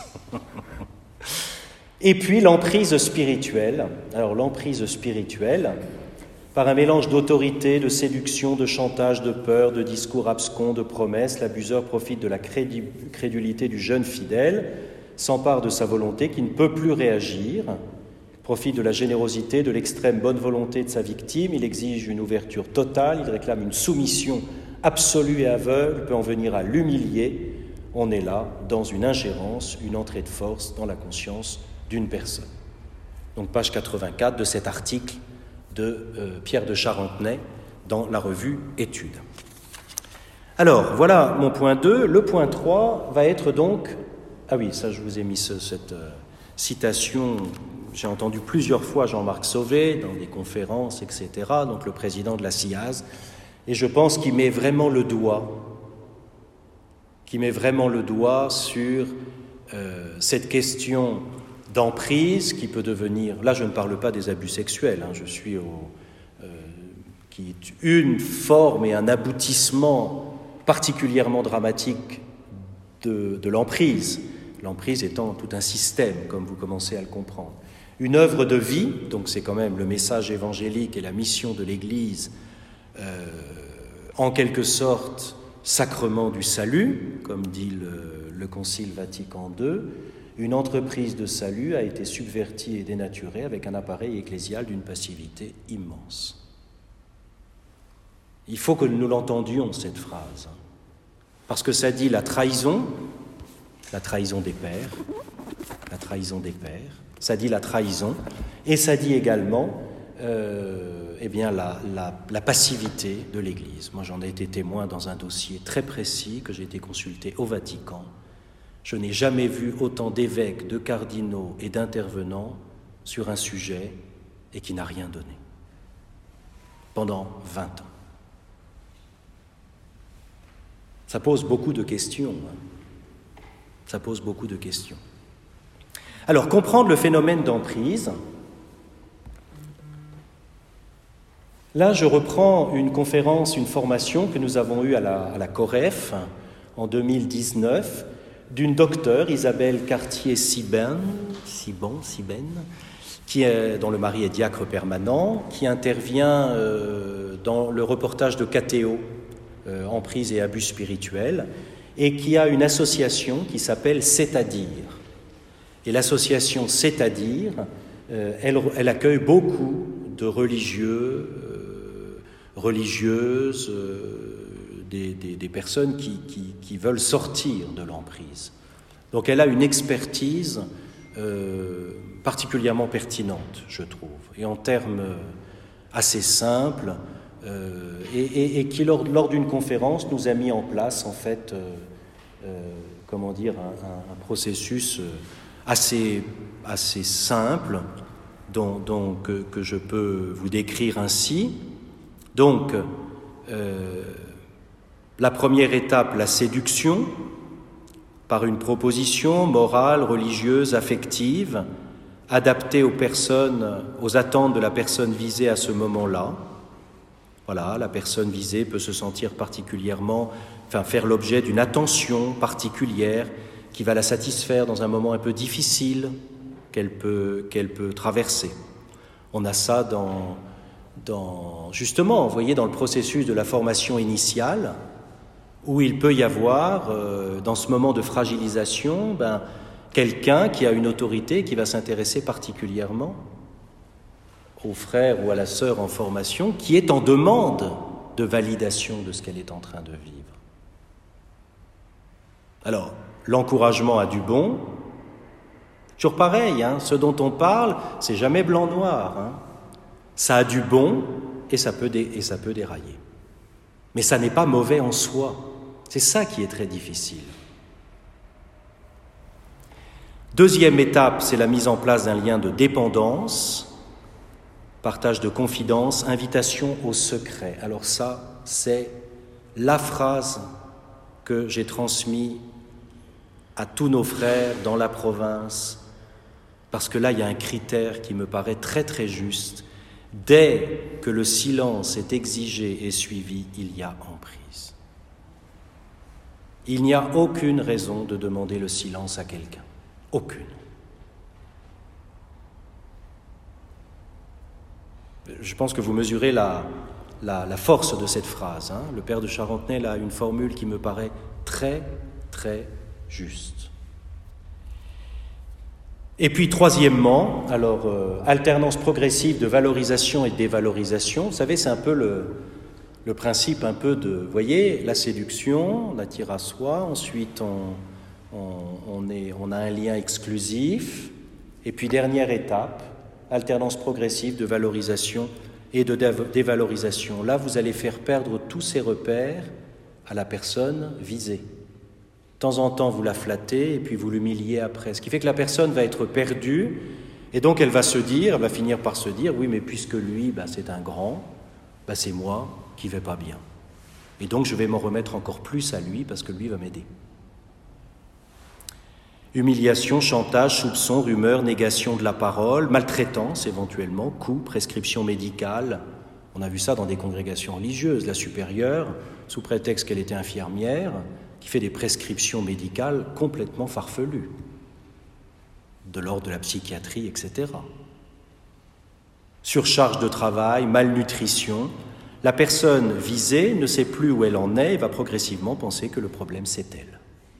Speaker 1: Et puis l'emprise spirituelle. Alors l'emprise spirituelle, par un mélange d'autorité, de séduction, de chantage, de peur, de discours abscons, de promesses, l'abuseur profite de la crédulité du jeune fidèle, s'empare de sa volonté qui ne peut plus réagir, profite de la générosité, de l'extrême bonne volonté de sa victime, il exige une ouverture totale, il réclame une soumission absolue et aveugle, peut en venir à l'humilier. On est là dans une ingérence, une entrée de force dans la conscience d'une personne. Donc page quatre-vingt-quatre de cet article de euh, Pierre de Charentenay dans la revue Études. Alors, voilà mon point deux. Le point trois va être donc... Ah oui, ça je vous ai mis ce, cette euh, citation, j'ai entendu plusieurs fois Jean-Marc Sauvé dans des conférences, et cetera, donc le président de la C I A Z, et je pense qu'il met vraiment le doigt, qu'il met vraiment le doigt sur euh, cette question d'emprise qui peut devenir, là je ne parle pas des abus sexuels, hein, je suis au, euh, qui est une forme et un aboutissement particulièrement dramatique de, de l'emprise, l'emprise étant tout un système, comme vous commencez à le comprendre. Une œuvre de vie, donc c'est quand même le message évangélique et la mission de l'Église, euh, en quelque sorte sacrement du salut, comme dit le, le Concile Vatican deux, une entreprise de salut a été subvertie et dénaturée avec un appareil ecclésial d'une passivité immense. Il faut que nous l'entendions, cette phrase, parce que ça dit la trahison, la trahison des pères, la trahison des pères, ça dit la trahison, et ça dit également euh, eh bien, la, la, la passivité de l'Église. Moi, j'en ai été témoin dans un dossier très précis que j'ai été consulté au Vatican. Je n'ai jamais vu autant d'évêques, de cardinaux et d'intervenants sur un sujet et qui n'a rien donné. Pendant vingt ans. Ça pose beaucoup de questions. Hein. Ça pose beaucoup de questions. Alors, comprendre le phénomène d'emprise. Là, je reprends une conférence, une formation que nous avons eue à la, à la COREF en deux mille dix-neuf, d'une docteure, Isabelle Cartier-Siben, Sibon, Siben, qui est, dont le mari est diacre permanent, qui intervient euh, dans le reportage de Catéo, euh, emprise et abus spirituels, et qui a une association qui s'appelle C'est-à-dire. Et l'association C'est-à-dire, euh, elle, elle accueille beaucoup de religieux, euh, religieuses, euh, Des, des, des personnes qui, qui, qui veulent sortir de l'emprise. Donc elle a une expertise euh, particulièrement pertinente, je trouve, et en termes assez simples, euh, et, et, et qui, lors, lors d'une conférence, nous a mis en place, en fait, euh, euh, comment dire, un, un, un processus assez, assez simple, dont, dont, que, que je peux vous décrire ainsi. Donc, euh, la première étape, la séduction, par une proposition morale, religieuse, affective, adaptée aux personnes, aux attentes de la personne visée à ce moment-là. Voilà, la personne visée peut se sentir particulièrement, enfin faire l'objet d'une attention particulière qui va la satisfaire dans un moment un peu difficile qu'elle peut, qu'elle peut traverser. On a ça dans, dans justement, vous voyez, dans le processus de la formation initiale, où il peut y avoir, euh, dans ce moment de fragilisation, ben, quelqu'un qui a une autorité qui va s'intéresser particulièrement au frère ou à la sœur en formation, qui est en demande de validation de ce qu'elle est en train de vivre. Alors, l'encouragement a du bon. Toujours pareil, hein, ce dont on parle, c'est jamais blanc-noir. Hein. Ça a du bon et ça peut dé- et ça peut dérailler. Mais ça n'est pas mauvais en soi. C'est ça qui est très difficile. Deuxième étape, c'est la mise en place d'un lien de dépendance, partage de confidence, invitation au secret. Alors ça, c'est la phrase que j'ai transmise à tous nos frères dans la province, parce que là, il y a un critère qui me paraît très très juste. Dès que le silence est exigé et suivi, il y a emprise. Il n'y a aucune raison de demander le silence à quelqu'un. Aucune. Je pense que vous mesurez la, la, la force de cette phrase. Hein. Le père de Charentenay a une formule qui me paraît très, très juste. Et puis, troisièmement, alors, euh, alternance progressive de valorisation et de dévalorisation. Vous savez, c'est un peu le, le principe un peu de, vous voyez, la séduction, on attire à soi, ensuite on, on, on, est, on a un lien exclusif, et puis dernière étape, alternance progressive de valorisation et de dévalorisation. Là, vous allez faire perdre tous ces repères à la personne visée. De temps en temps, vous la flattez et puis vous l'humiliez après. Ce qui fait que la personne va être perdue et donc elle va se dire, elle va finir par se dire, oui, mais puisque lui, bah, c'est un grand, bah, c'est moi qui ne vais pas bien. Et donc, je vais m'en remettre encore plus à lui parce que lui va m'aider. Humiliation, chantage, soupçon, rumeur, négation de la parole, maltraitance éventuellement, coups, prescription médicale. On a vu ça dans des congrégations religieuses. La supérieure, sous prétexte qu'elle était infirmière, qui fait des prescriptions médicales complètement farfelues, de l'ordre de la psychiatrie, et cetera. Surcharge de travail, malnutrition. La personne visée ne sait plus où elle en est et va progressivement penser que le problème, c'est elle.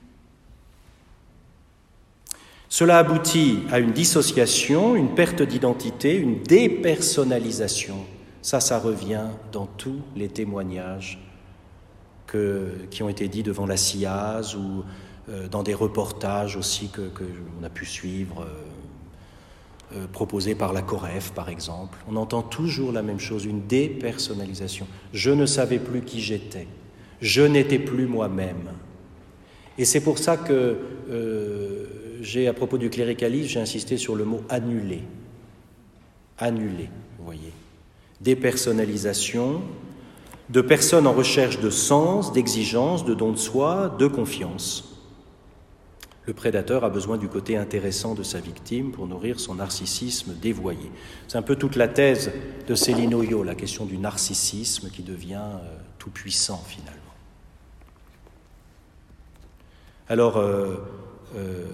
Speaker 1: Cela aboutit à une dissociation, une perte d'identité, une dépersonnalisation. Ça, ça revient dans tous les témoignages que, qui ont été dits devant la C I A S ou euh, dans des reportages aussi que, que on a pu suivre, euh, euh, proposés par la COREF, par exemple. On entend toujours la même chose, une dépersonnalisation. Je ne savais plus qui j'étais. Je n'étais plus moi-même. Et c'est pour ça que euh, j'ai, à propos du cléricalisme, j'ai insisté sur le mot « annuler ». Annuler, vous voyez. Dépersonnalisation, de personnes en recherche de sens, d'exigence, de don de soi, de confiance. Le prédateur a besoin du côté intéressant de sa victime pour nourrir son narcissisme dévoyé. C'est un peu toute la thèse de Céline Hoyot, la question du narcissisme qui devient euh, tout puissant finalement. Alors, euh, euh,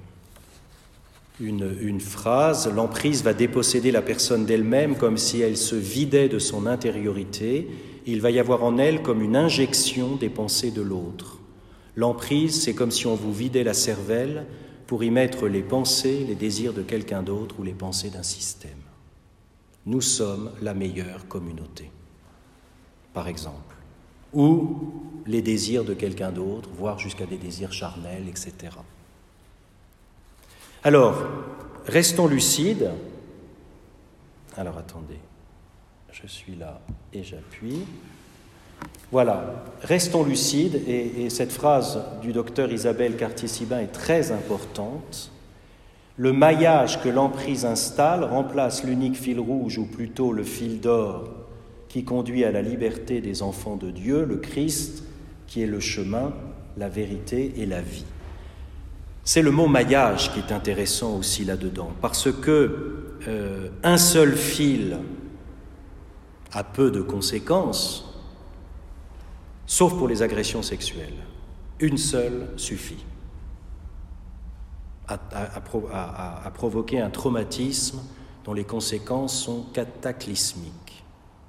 Speaker 1: une, une phrase, l'emprise va déposséder la personne d'elle-même comme si elle se vidait de son intériorité. Il va y avoir en elle comme une injection des pensées de l'autre. L'emprise, c'est comme si on vous vidait la cervelle pour y mettre les pensées, les désirs de quelqu'un d'autre ou les pensées d'un système. Nous sommes la meilleure communauté, par exemple. Ou les désirs de quelqu'un d'autre, voire jusqu'à des désirs charnels, et cetera. Alors, restons lucides. Alors, attendez, je suis là et j'appuie. Voilà, restons lucides, et, et cette phrase du docteur Isabelle Cartier-Sibin est très importante. Le maillage que l'emprise installe remplace l'unique fil rouge, ou plutôt le fil d'or, qui conduit à la liberté des enfants de Dieu, le Christ, qui est le chemin, la vérité et la vie. C'est le mot maillage qui est intéressant aussi là-dedans, parce que euh, un seul fil a peu de conséquences, sauf pour les agressions sexuelles. Une seule suffit à, à, à, à, à provoquer un traumatisme dont les conséquences sont cataclysmiques.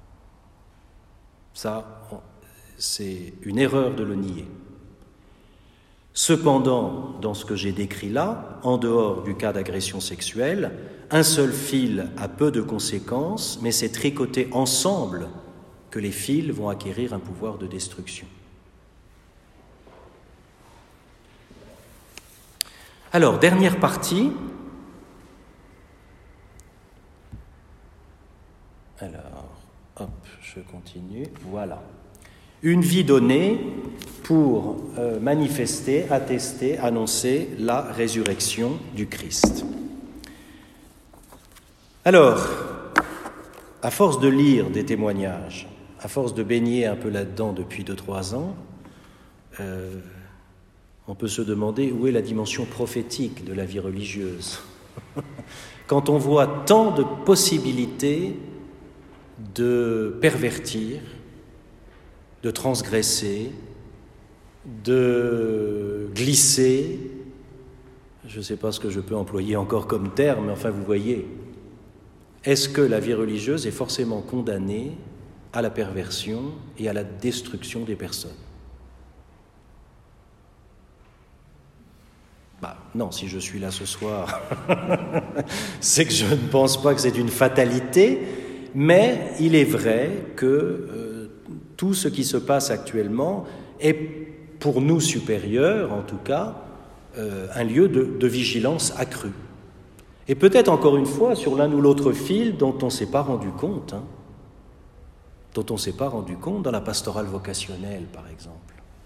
Speaker 1: Ça, c'est une erreur de le nier. Cependant, dans ce que j'ai décrit là, en dehors du cas d'agression sexuelle, un seul fil a peu de conséquences, mais c'est tricoté ensemble que les fils vont acquérir un pouvoir de destruction. Alors, dernière partie. Alors, hop, je continue. Voilà. Une vie donnée pour euh, manifester, attester, annoncer la résurrection du Christ. Alors, à force de lire des témoignages, à force de baigner un peu là-dedans depuis deux trois ans, euh, on peut se demander où est la dimension prophétique de la vie religieuse. Quand on voit tant de possibilités de pervertir, de transgresser, de glisser, je ne sais pas ce que je peux employer encore comme terme, mais enfin vous voyez, est-ce que la vie religieuse est forcément condamnée à la perversion et à la destruction des personnes ? Bah, non, si je suis là ce soir, c'est que je ne pense pas que c'est une fatalité, mais il est vrai que euh, tout ce qui se passe actuellement est pour nous supérieur, en tout cas, euh, un lieu de, de vigilance accrue. Et peut-être encore une fois sur l'un ou l'autre fil dont on ne s'est pas rendu compte, hein, dont on ne s'est pas rendu compte dans la pastorale vocationnelle, par exemple.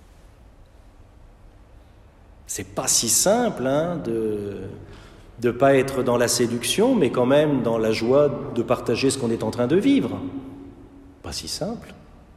Speaker 1: C'est pas si simple hein, de ne pas être dans la séduction, mais quand même dans la joie de partager ce qu'on est en train de vivre. Pas si simple.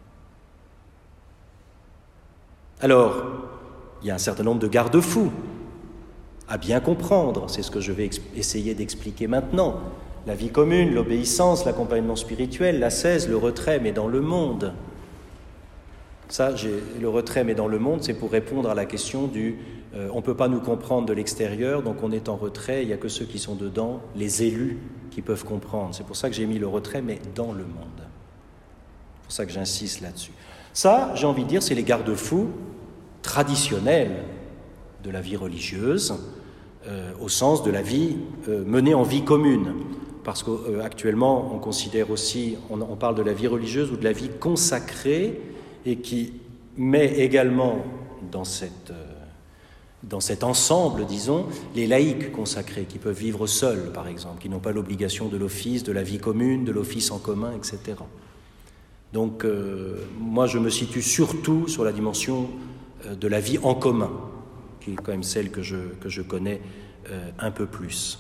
Speaker 1: Alors, il y a un certain nombre de garde-fous à bien comprendre. C'est ce que je vais exp- essayer d'expliquer maintenant. La vie commune, l'obéissance, l'accompagnement spirituel, l'ascèse, le retrait, mais dans le monde. Ça, j'ai, le retrait, mais dans le monde, c'est pour répondre à la question du euh, on ne peut pas nous comprendre de l'extérieur, donc on est en retrait, il n'y a que ceux qui sont dedans, les élus, qui peuvent comprendre. C'est pour ça que j'ai mis le retrait, mais dans le monde. C'est pour ça que j'insiste là-dessus. Ça, j'ai envie de dire, c'est les garde-fous traditionnels de la vie religieuse, euh, au sens de la vie euh, menée en vie commune. Parce qu'actuellement, euh, on considère aussi, on, on parle de la vie religieuse ou de la vie consacrée, et qui met également dans, cette, euh, dans cet ensemble, disons, les laïcs consacrés, qui peuvent vivre seuls, par exemple, qui n'ont pas l'obligation de l'office, de la vie commune, de l'office en commun, et cetera. Donc, euh, moi, je me situe surtout sur la dimension euh, de la vie en commun, qui est quand même celle que je, que je connais euh, un peu plus.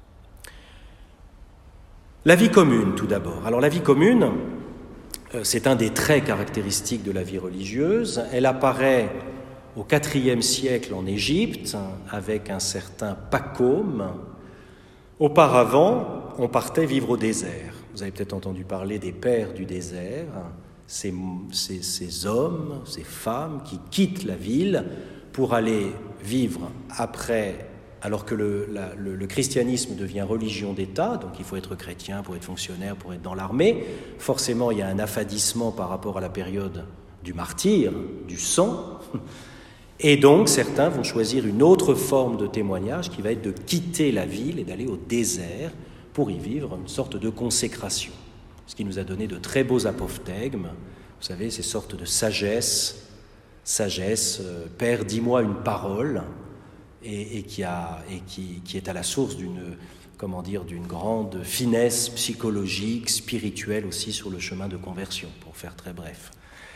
Speaker 1: La vie commune, tout d'abord. Alors, la vie commune, euh, c'est un des traits caractéristiques de la vie religieuse. Elle apparaît au quatrième siècle en Égypte, avec un certain Pacôme. Auparavant, on partait vivre au désert. Vous avez peut-être entendu parler des pères du désert, ces, ces, ces hommes, ces femmes qui quittent la ville pour aller vivre après, alors que le, la, le, le christianisme devient religion d'État, donc il faut être chrétien pour être fonctionnaire, pour être dans l'armée. Forcément, il y a un affadissement par rapport à la période du martyre, du sang. Et donc, certains vont choisir une autre forme de témoignage qui va être de quitter la ville et d'aller au désert pour y vivre une sorte de consécration. Ce qui nous a donné de très beaux apophthegmes, vous savez, ces sortes de sagesse, sagesse, euh, Père, dis-moi une parole, et, et, qui, a, et qui, qui est à la source d'une, comment dire, d'une grande finesse psychologique, spirituelle aussi sur le chemin de conversion, pour faire très bref.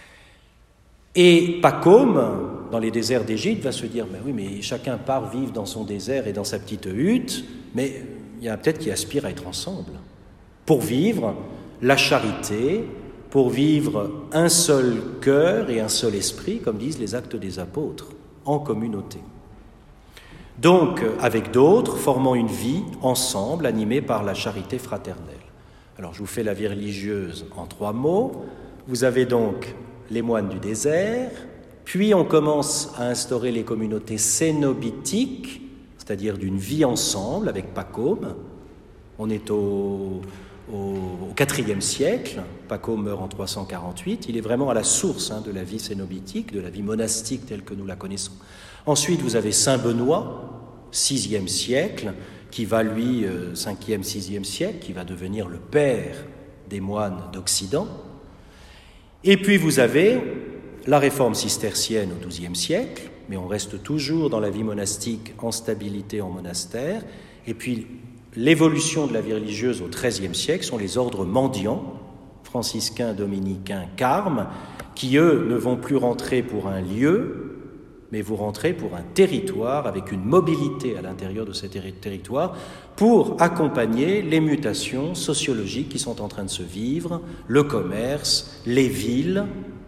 Speaker 1: Et Pacôme, dans les déserts d'Égypte, va se dire « mais oui, mais chacun part vivre dans son désert et dans sa petite hutte, mais il y en a peut-être qui aspirent à être ensemble, pour vivre la charité, pour vivre un seul cœur et un seul esprit, comme disent les Actes des Apôtres, en communauté. Donc, avec d'autres, formant une vie ensemble, animée par la charité fraternelle. » Alors, je vous fais la vie religieuse en trois mots. Vous avez donc les moines du désert, puis on commence à instaurer les communautés cénobitiques, c'est-à-dire d'une vie ensemble avec Pacôme, On est au, au quatrième siècle, Paco meurt en trois cent quarante-huit, il est vraiment à la source hein, de la vie cénobitique, de la vie monastique telle que nous la connaissons. Ensuite, vous avez Saint Benoît, sixième siècle, qui va lui, euh, cinquième, sixième siècle, qui va devenir le père des moines d'Occident. Et puis vous avez la réforme cistercienne au douzième siècle, mais on reste toujours dans la vie monastique en stabilité en monastère. Et puis l'évolution de la vie religieuse au treizième siècle sont les ordres mendiants, franciscains, dominicains, carmes, qui eux ne vont plus rentrer pour un lieu, mais vous rentrez pour un territoire avec une mobilité à l'intérieur de ce territoire pour accompagner les mutations sociologiques qui sont en train de se vivre, le commerce, les villes.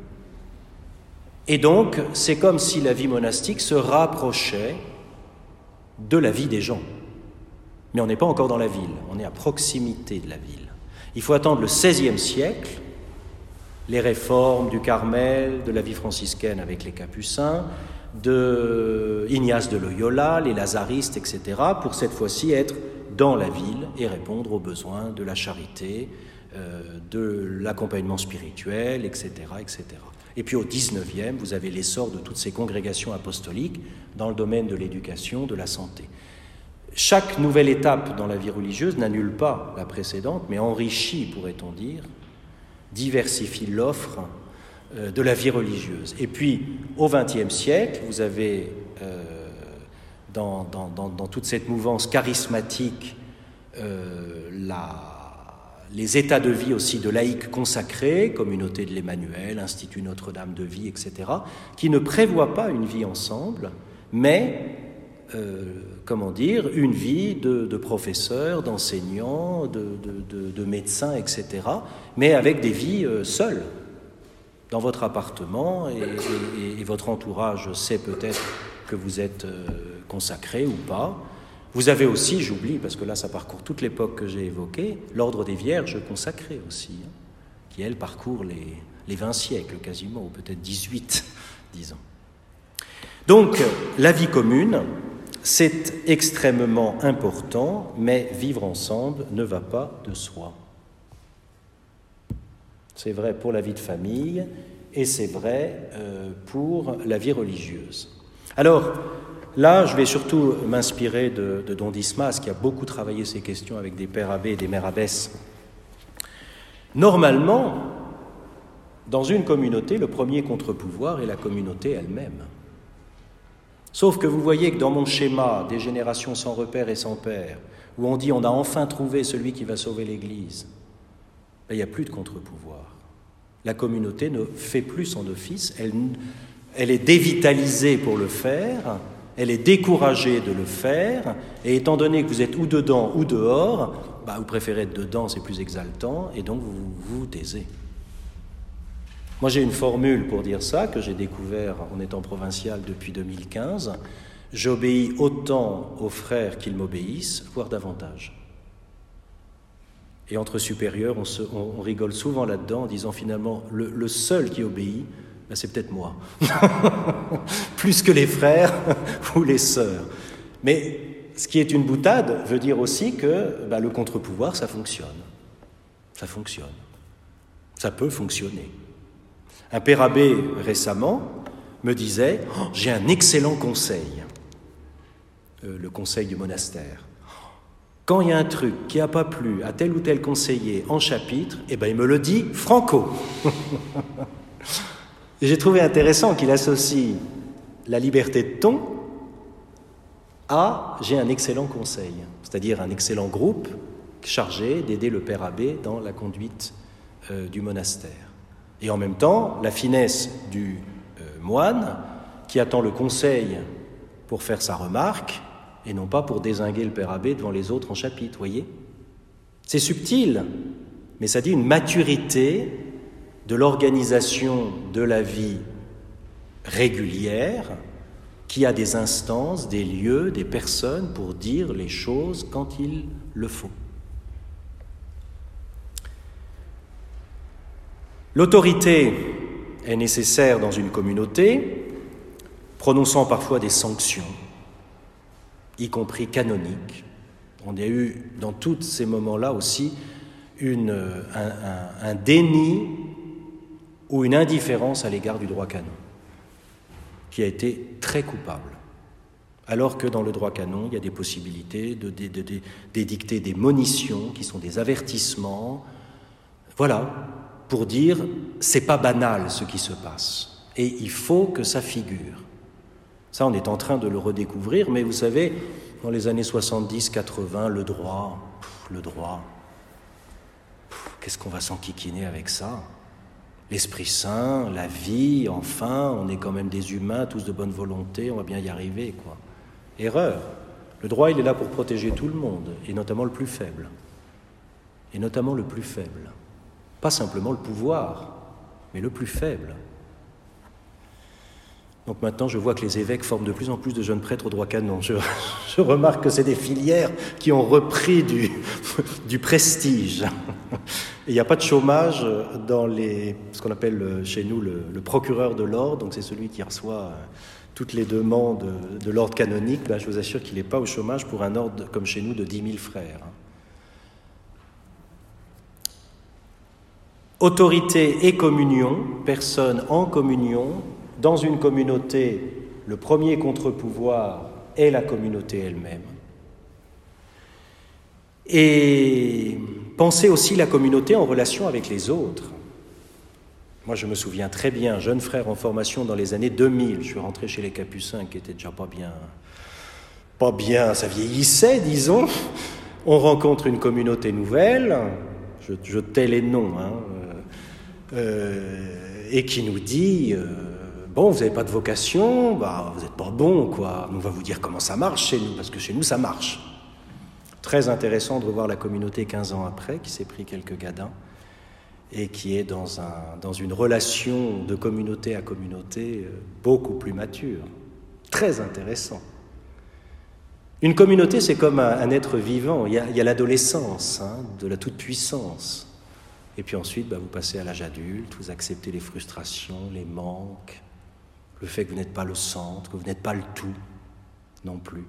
Speaker 1: Et donc, c'est comme si la vie monastique se rapprochait de la vie des gens. Mais on n'est pas encore dans la ville, on est à proximité de la ville. Il faut attendre le seizième siècle, les réformes du Carmel, de la vie franciscaine avec les Capucins, de Ignace de Loyola, les Lazaristes, et cetera, pour cette fois-ci être dans la ville et répondre aux besoins de la charité, euh, de l'accompagnement spirituel, et cetera, et cetera. Et puis au dix-neuvième, vous avez l'essor de toutes ces congrégations apostoliques dans le domaine de l'éducation, de la santé. Chaque nouvelle étape dans la vie religieuse n'annule pas la précédente, mais enrichit, pourrait-on dire, diversifie l'offre de la vie religieuse. Et puis, au vingtième siècle, vous avez, euh, dans, dans, dans, dans toute cette mouvance charismatique, euh, la, les états de vie aussi de laïcs consacrés, communauté de l'Emmanuel, Institut Notre-Dame de Vie, et cetera, qui ne prévoient pas une vie ensemble, mais, euh, comment dire, une vie de, de professeurs, d'enseignants, de, de, de, de médecins, et cetera, mais avec des vies euh, seules, dans votre appartement, et, et, et votre entourage sait peut-être que vous êtes euh, consacré ou pas. Vous avez aussi, j'oublie, parce que là ça parcourt toute l'époque que j'ai évoquée, l'ordre des Vierges consacrées aussi, hein, qui elle parcourt les, les vingt siècles quasiment, ou peut-être dix-huit, disons. Donc, la vie commune, c'est extrêmement important, mais vivre ensemble ne va pas de soi. C'est vrai pour la vie de famille et c'est vrai euh, pour la vie religieuse. Alors, là, je vais surtout m'inspirer de, de Don Dismas, qui a beaucoup travaillé ces questions avec des pères abbés et des mères abbesses. Normalement, dans une communauté, le premier contre-pouvoir est la communauté elle-même. Sauf que vous voyez que dans mon schéma des générations sans repère et sans père, où on dit on a enfin trouvé celui qui va sauver l'Église, ben, il n'y a plus de contre-pouvoir. La communauté ne fait plus son office, elle, elle est dévitalisée pour le faire, elle est découragée de le faire, et étant donné que vous êtes ou dedans ou dehors, ben, vous préférez être dedans, c'est plus exaltant, et donc vous vous, vous taisez. Moi j'ai une formule pour dire ça, que j'ai découvert en étant provincial depuis deux mille quinze, j'obéis autant aux frères qu'ils m'obéissent, voire davantage. Et entre supérieurs, on, se, on, on rigole souvent là-dedans en disant finalement, le, le seul qui obéit, ben c'est peut-être moi. Plus que les frères ou les sœurs. Mais ce qui est une boutade veut dire aussi que ben, le contre-pouvoir, ça fonctionne. Ça fonctionne. Ça peut fonctionner. Un père abbé récemment me disait oh, « j'ai un excellent conseil euh, », le conseil du monastère. Quand il y a un truc qui n'a pas plu à tel ou tel conseiller en chapitre, eh ben il me le dit franco. Et j'ai trouvé intéressant qu'il associe la liberté de ton à « j'ai un excellent conseil », c'est-à-dire un excellent groupe chargé d'aider le père abbé dans la conduite euh, du monastère. Et en même temps, la finesse du euh, moine qui attend le conseil pour faire sa remarque, et non pas pour dézinguer le père abbé devant les autres en chapitre, voyez ? C'est subtil, mais ça dit une maturité de l'organisation de la vie régulière qui a des instances, des lieux, des personnes pour dire les choses quand il le faut. L'autorité est nécessaire dans une communauté, prononçant parfois des sanctions, y compris canoniques. On a eu dans tous ces moments-là aussi une, un, un, un déni ou une indifférence à l'égard du droit canon, qui a été très coupable. Alors que dans le droit canon, il y a des possibilités de, de, de, de, d'édicter des monitions qui sont des avertissements, voilà, pour dire c'est pas banal ce qui se passe et il faut que ça figure. Ça, on est en train de le redécouvrir, mais vous savez, dans les années soixante-dix quatre-vingts, le droit, pff, le droit, pff, qu'est-ce qu'on va s'enquiquiner avec ça ? L'Esprit Saint, la vie, enfin, on est quand même des humains, tous de bonne volonté, on va bien y arriver, quoi. Erreur. Le droit, il est là pour protéger tout le monde, et notamment le plus faible. Et notamment le plus faible. Pas simplement le pouvoir, mais le plus faible. Donc maintenant, je vois que les évêques forment de plus en plus de jeunes prêtres au droit canon. Je, je remarque que c'est des filières qui ont repris du, du prestige. Et il n'y a pas de chômage dans les, ce qu'on appelle chez nous le, le procureur de l'ordre, donc c'est celui qui reçoit toutes les demandes de, de l'ordre canonique. Ben, je vous assure qu'il n'est pas au chômage pour un ordre comme chez nous de dix mille frères. Autorité et communion, personne en communion. Dans une communauté, le premier contre-pouvoir est la communauté elle-même. Et pensez aussi la communauté en relation avec les autres. Moi, je me souviens très bien, jeune frère en formation dans les années deux mille, je suis rentré chez les Capucins qui étaient déjà pas bien, pas bien, ça vieillissait, disons. On rencontre une communauté nouvelle, je, je tais les noms, hein, euh, euh, et qui nous dit... Euh, Bon, vous n'avez pas de vocation, bah, vous n'êtes pas bon, quoi. On va vous dire comment ça marche chez nous, parce que chez nous, ça marche. Très intéressant de revoir la communauté quinze ans après, qui s'est pris quelques gadins, et qui est dans, un, dans une relation de communauté à communauté beaucoup plus mature. Très intéressant. Une communauté, c'est comme un, un être vivant. Il y a, il y a l'adolescence, hein, de la toute-puissance. Et puis ensuite, bah, vous passez à l'âge adulte, vous acceptez les frustrations, les manques, le fait que vous n'êtes pas le centre, que vous n'êtes pas le tout non plus.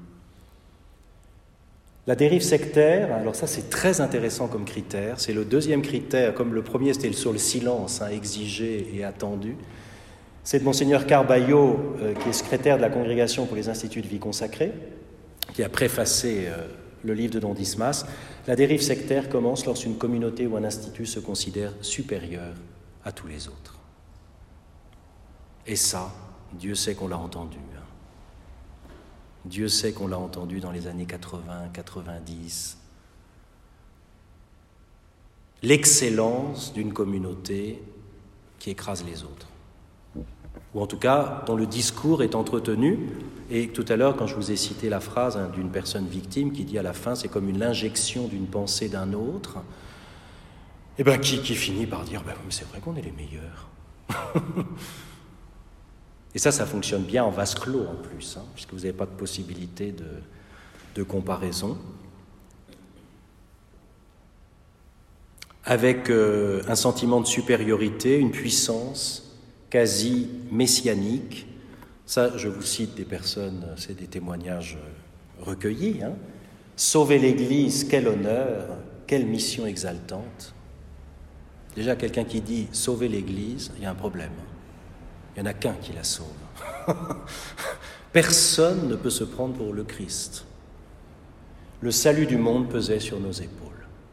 Speaker 1: La dérive sectaire, alors ça c'est très intéressant comme critère, c'est le deuxième critère, comme le premier c'était sur le silence, hein, exigé et attendu. C'est de Monseigneur Carballo, euh, qui est secrétaire de la Congrégation pour les Instituts de Vie Consacrée, qui a préfacé euh, le livre de Don Dismas. La dérive sectaire commence lorsqu'une communauté ou un institut se considère supérieur à tous les autres. Et ça, Dieu sait qu'on l'a entendu. Hein. Dieu sait qu'on l'a entendu dans les années quatre-vingts, quatre-vingt-dix. L'excellence d'une communauté qui écrase les autres. Ou en tout cas, dont le discours est entretenu. Et tout à l'heure, quand je vous ai cité la phrase hein, d'une personne victime qui dit à la fin, c'est comme une injection d'une pensée d'un autre, et ben qui, qui finit par dire, ben, mais c'est vrai qu'on est les meilleurs. Et ça, ça fonctionne bien en vase clos en plus, hein, puisque vous n'avez pas de possibilité de, de comparaison. Avec euh, un sentiment de supériorité, une puissance quasi messianique. Ça, je vous cite des personnes, c'est des témoignages recueillis. Hein. Sauver l'Église, quel honneur, quelle mission exaltante. Déjà, quelqu'un qui dit « sauver l'Église », il y a un problème. Il n'y en a qu'un qui la sauve. Personne ne peut se prendre pour le Christ. Le salut du monde pesait sur nos épaules.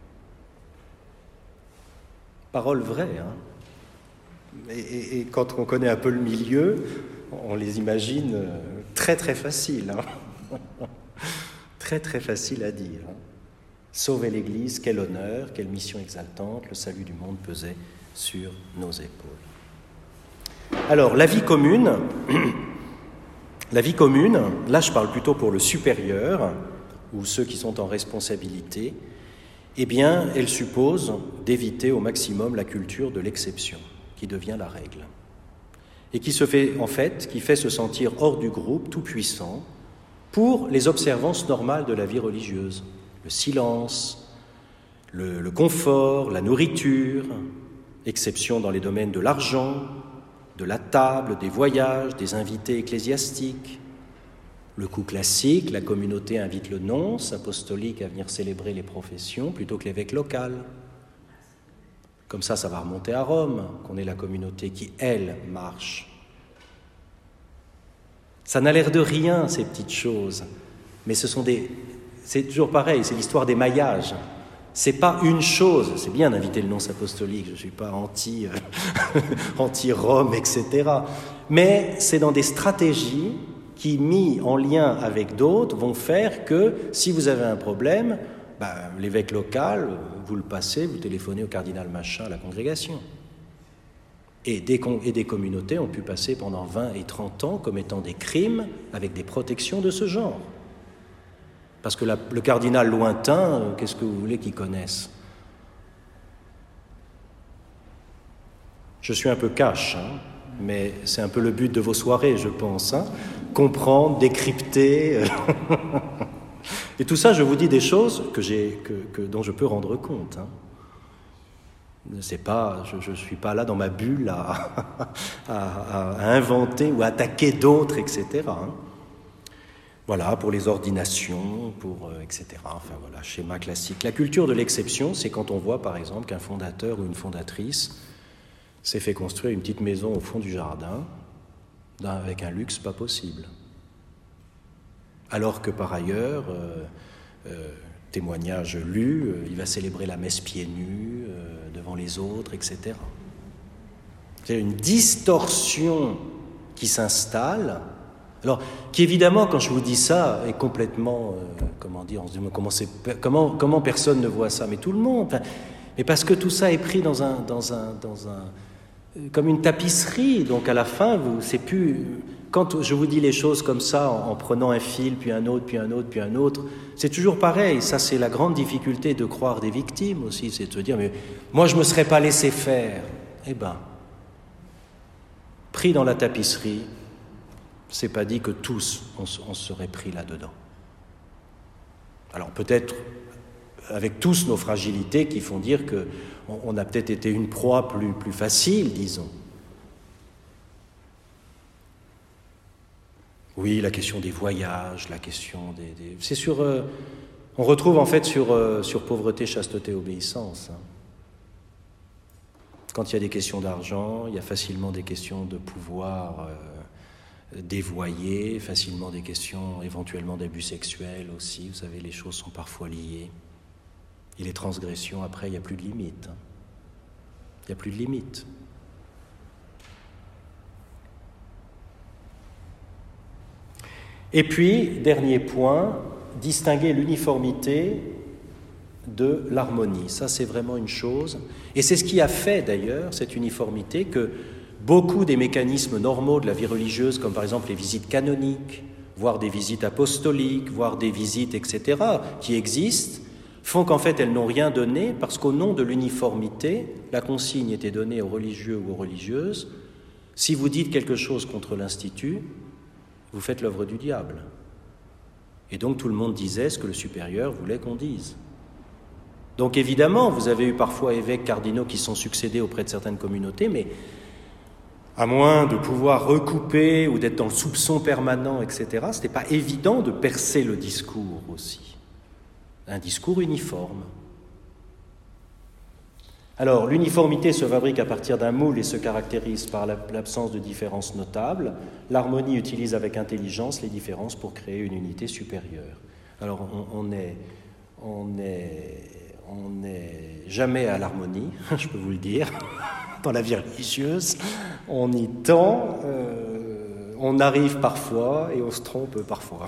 Speaker 1: Parole vraie, hein. Et, et, et quand on connaît un peu le milieu, on les imagine très très faciles. Hein. Très très facile à dire. Hein. Sauver l'Église, quel honneur, quelle mission exaltante, le salut du monde pesait sur nos épaules. Alors, la vie commune, la vie commune, là je parle plutôt pour le supérieur, ou ceux qui sont en responsabilité, eh bien, elle suppose d'éviter au maximum la culture de l'exception, qui devient la règle. Et qui se fait, en fait, qui fait se sentir hors du groupe, tout puissant, pour les observances normales de la vie religieuse. Le silence, le, le confort, la nourriture, exception dans les domaines de l'argent, de la table, des voyages, des invités ecclésiastiques. Le coup classique, la communauté invite le nonce apostolique à venir célébrer les professions plutôt que l'évêque local. Comme ça, ça va remonter à Rome, qu'on ait la communauté qui, elle, marche. Ça n'a l'air de rien, ces petites choses, mais ce sont des... C'est toujours pareil, c'est l'histoire des maillages. C'est pas une chose, c'est bien d'inviter le nonce apostolique, je ne suis pas anti, euh, anti-Rome, et cetera. Mais c'est dans des stratégies qui, mis en lien avec d'autres, vont faire que si vous avez un problème, ben, l'évêque local, vous le passez, vous téléphonez au cardinal machin à la congrégation. Et des, et des communautés ont pu passer pendant vingt et trente ans commettant des crimes avec des protections de ce genre. Parce que la, le cardinal lointain, euh, qu'est-ce que vous voulez qu'il connaisse? Je suis un peu cash, hein, mais c'est un peu le but de vos soirées, je pense. Hein, comprendre, décrypter. Et tout ça, je vous dis des choses que j'ai, que, que, dont je peux rendre compte. Hein. C'est pas, je ne suis pas là dans ma bulle à, à, à inventer ou à attaquer d'autres, et cetera. Hein. Voilà, pour les ordinations, pour, euh, et cetera. Enfin voilà, schéma classique. La culture de l'exception, c'est quand on voit par exemple qu'un fondateur ou une fondatrice s'est fait construire une petite maison au fond du jardin, avec un luxe pas possible. Alors que par ailleurs, euh, euh, témoignage lu, euh, il va célébrer la messe pieds nus, euh, devant les autres, et cetera. C'est une distorsion qui s'installe. Alors, qui évidemment, quand je vous dis ça, est complètement, euh, comment dire, on se dit, comment, c'est, comment, comment personne ne voit ça? Mais tout le monde. Enfin, mais parce que tout ça est pris dans un, dans un, dans un, comme une tapisserie. Donc à la fin, vous, c'est plus. Quand je vous dis les choses comme ça, en, en prenant un fil, puis un autre, puis un autre, puis un autre, c'est toujours pareil. Ça, c'est la grande difficulté de croire des victimes aussi, c'est de se dire, mais moi, je me serais pas laissé faire. Eh ben, pris dans la tapisserie. C'est pas dit que tous, on, on serait pris là-dedans. Alors peut-être avec tous nos fragilités qui font dire qu'on on a peut-être été une proie plus, plus facile, disons. Oui, la question des voyages, la question des... des... C'est sur... Euh, on retrouve en fait sur, euh, sur pauvreté, chasteté, obéissance. Hein. Quand il y a des questions d'argent, il y a facilement des questions de pouvoir... Euh, dévoyés, facilement des questions éventuellement d'abus sexuels aussi. Vous savez, les choses sont parfois liées. Et les transgressions, après, il n'y a plus de limite. Il n'y a plus de limite. Et puis, dernier point, distinguer l'uniformité de l'harmonie. Ça, c'est vraiment une chose. Et c'est ce qui a fait, d'ailleurs, cette uniformité, que beaucoup des mécanismes normaux de la vie religieuse, comme par exemple les visites canoniques, voire des visites apostoliques, voire des visites, et cetera, qui existent, font qu'en fait elles n'ont rien donné parce qu'au nom de l'uniformité, la consigne était donnée aux religieux ou aux religieuses. Si vous dites quelque chose contre l'Institut, vous faites l'œuvre du diable. Et donc tout le monde disait ce que le supérieur voulait qu'on dise. Donc évidemment, vous avez eu parfois évêques cardinaux qui sont succédés auprès de certaines communautés, mais à moins de pouvoir recouper ou d'être dans le soupçon permanent, et cetera, ce n'était pas évident de percer le discours aussi. Un discours uniforme. Alors, l'uniformité se fabrique à partir d'un moule et se caractérise par l'absence de différences notables. L'harmonie utilise avec intelligence les différences pour créer une unité supérieure. Alors, on, on est, on est, on n'est jamais à l'harmonie, je peux vous le dire. Dans la vie religieuse, on y tend, euh, on arrive parfois et on se trompe parfois.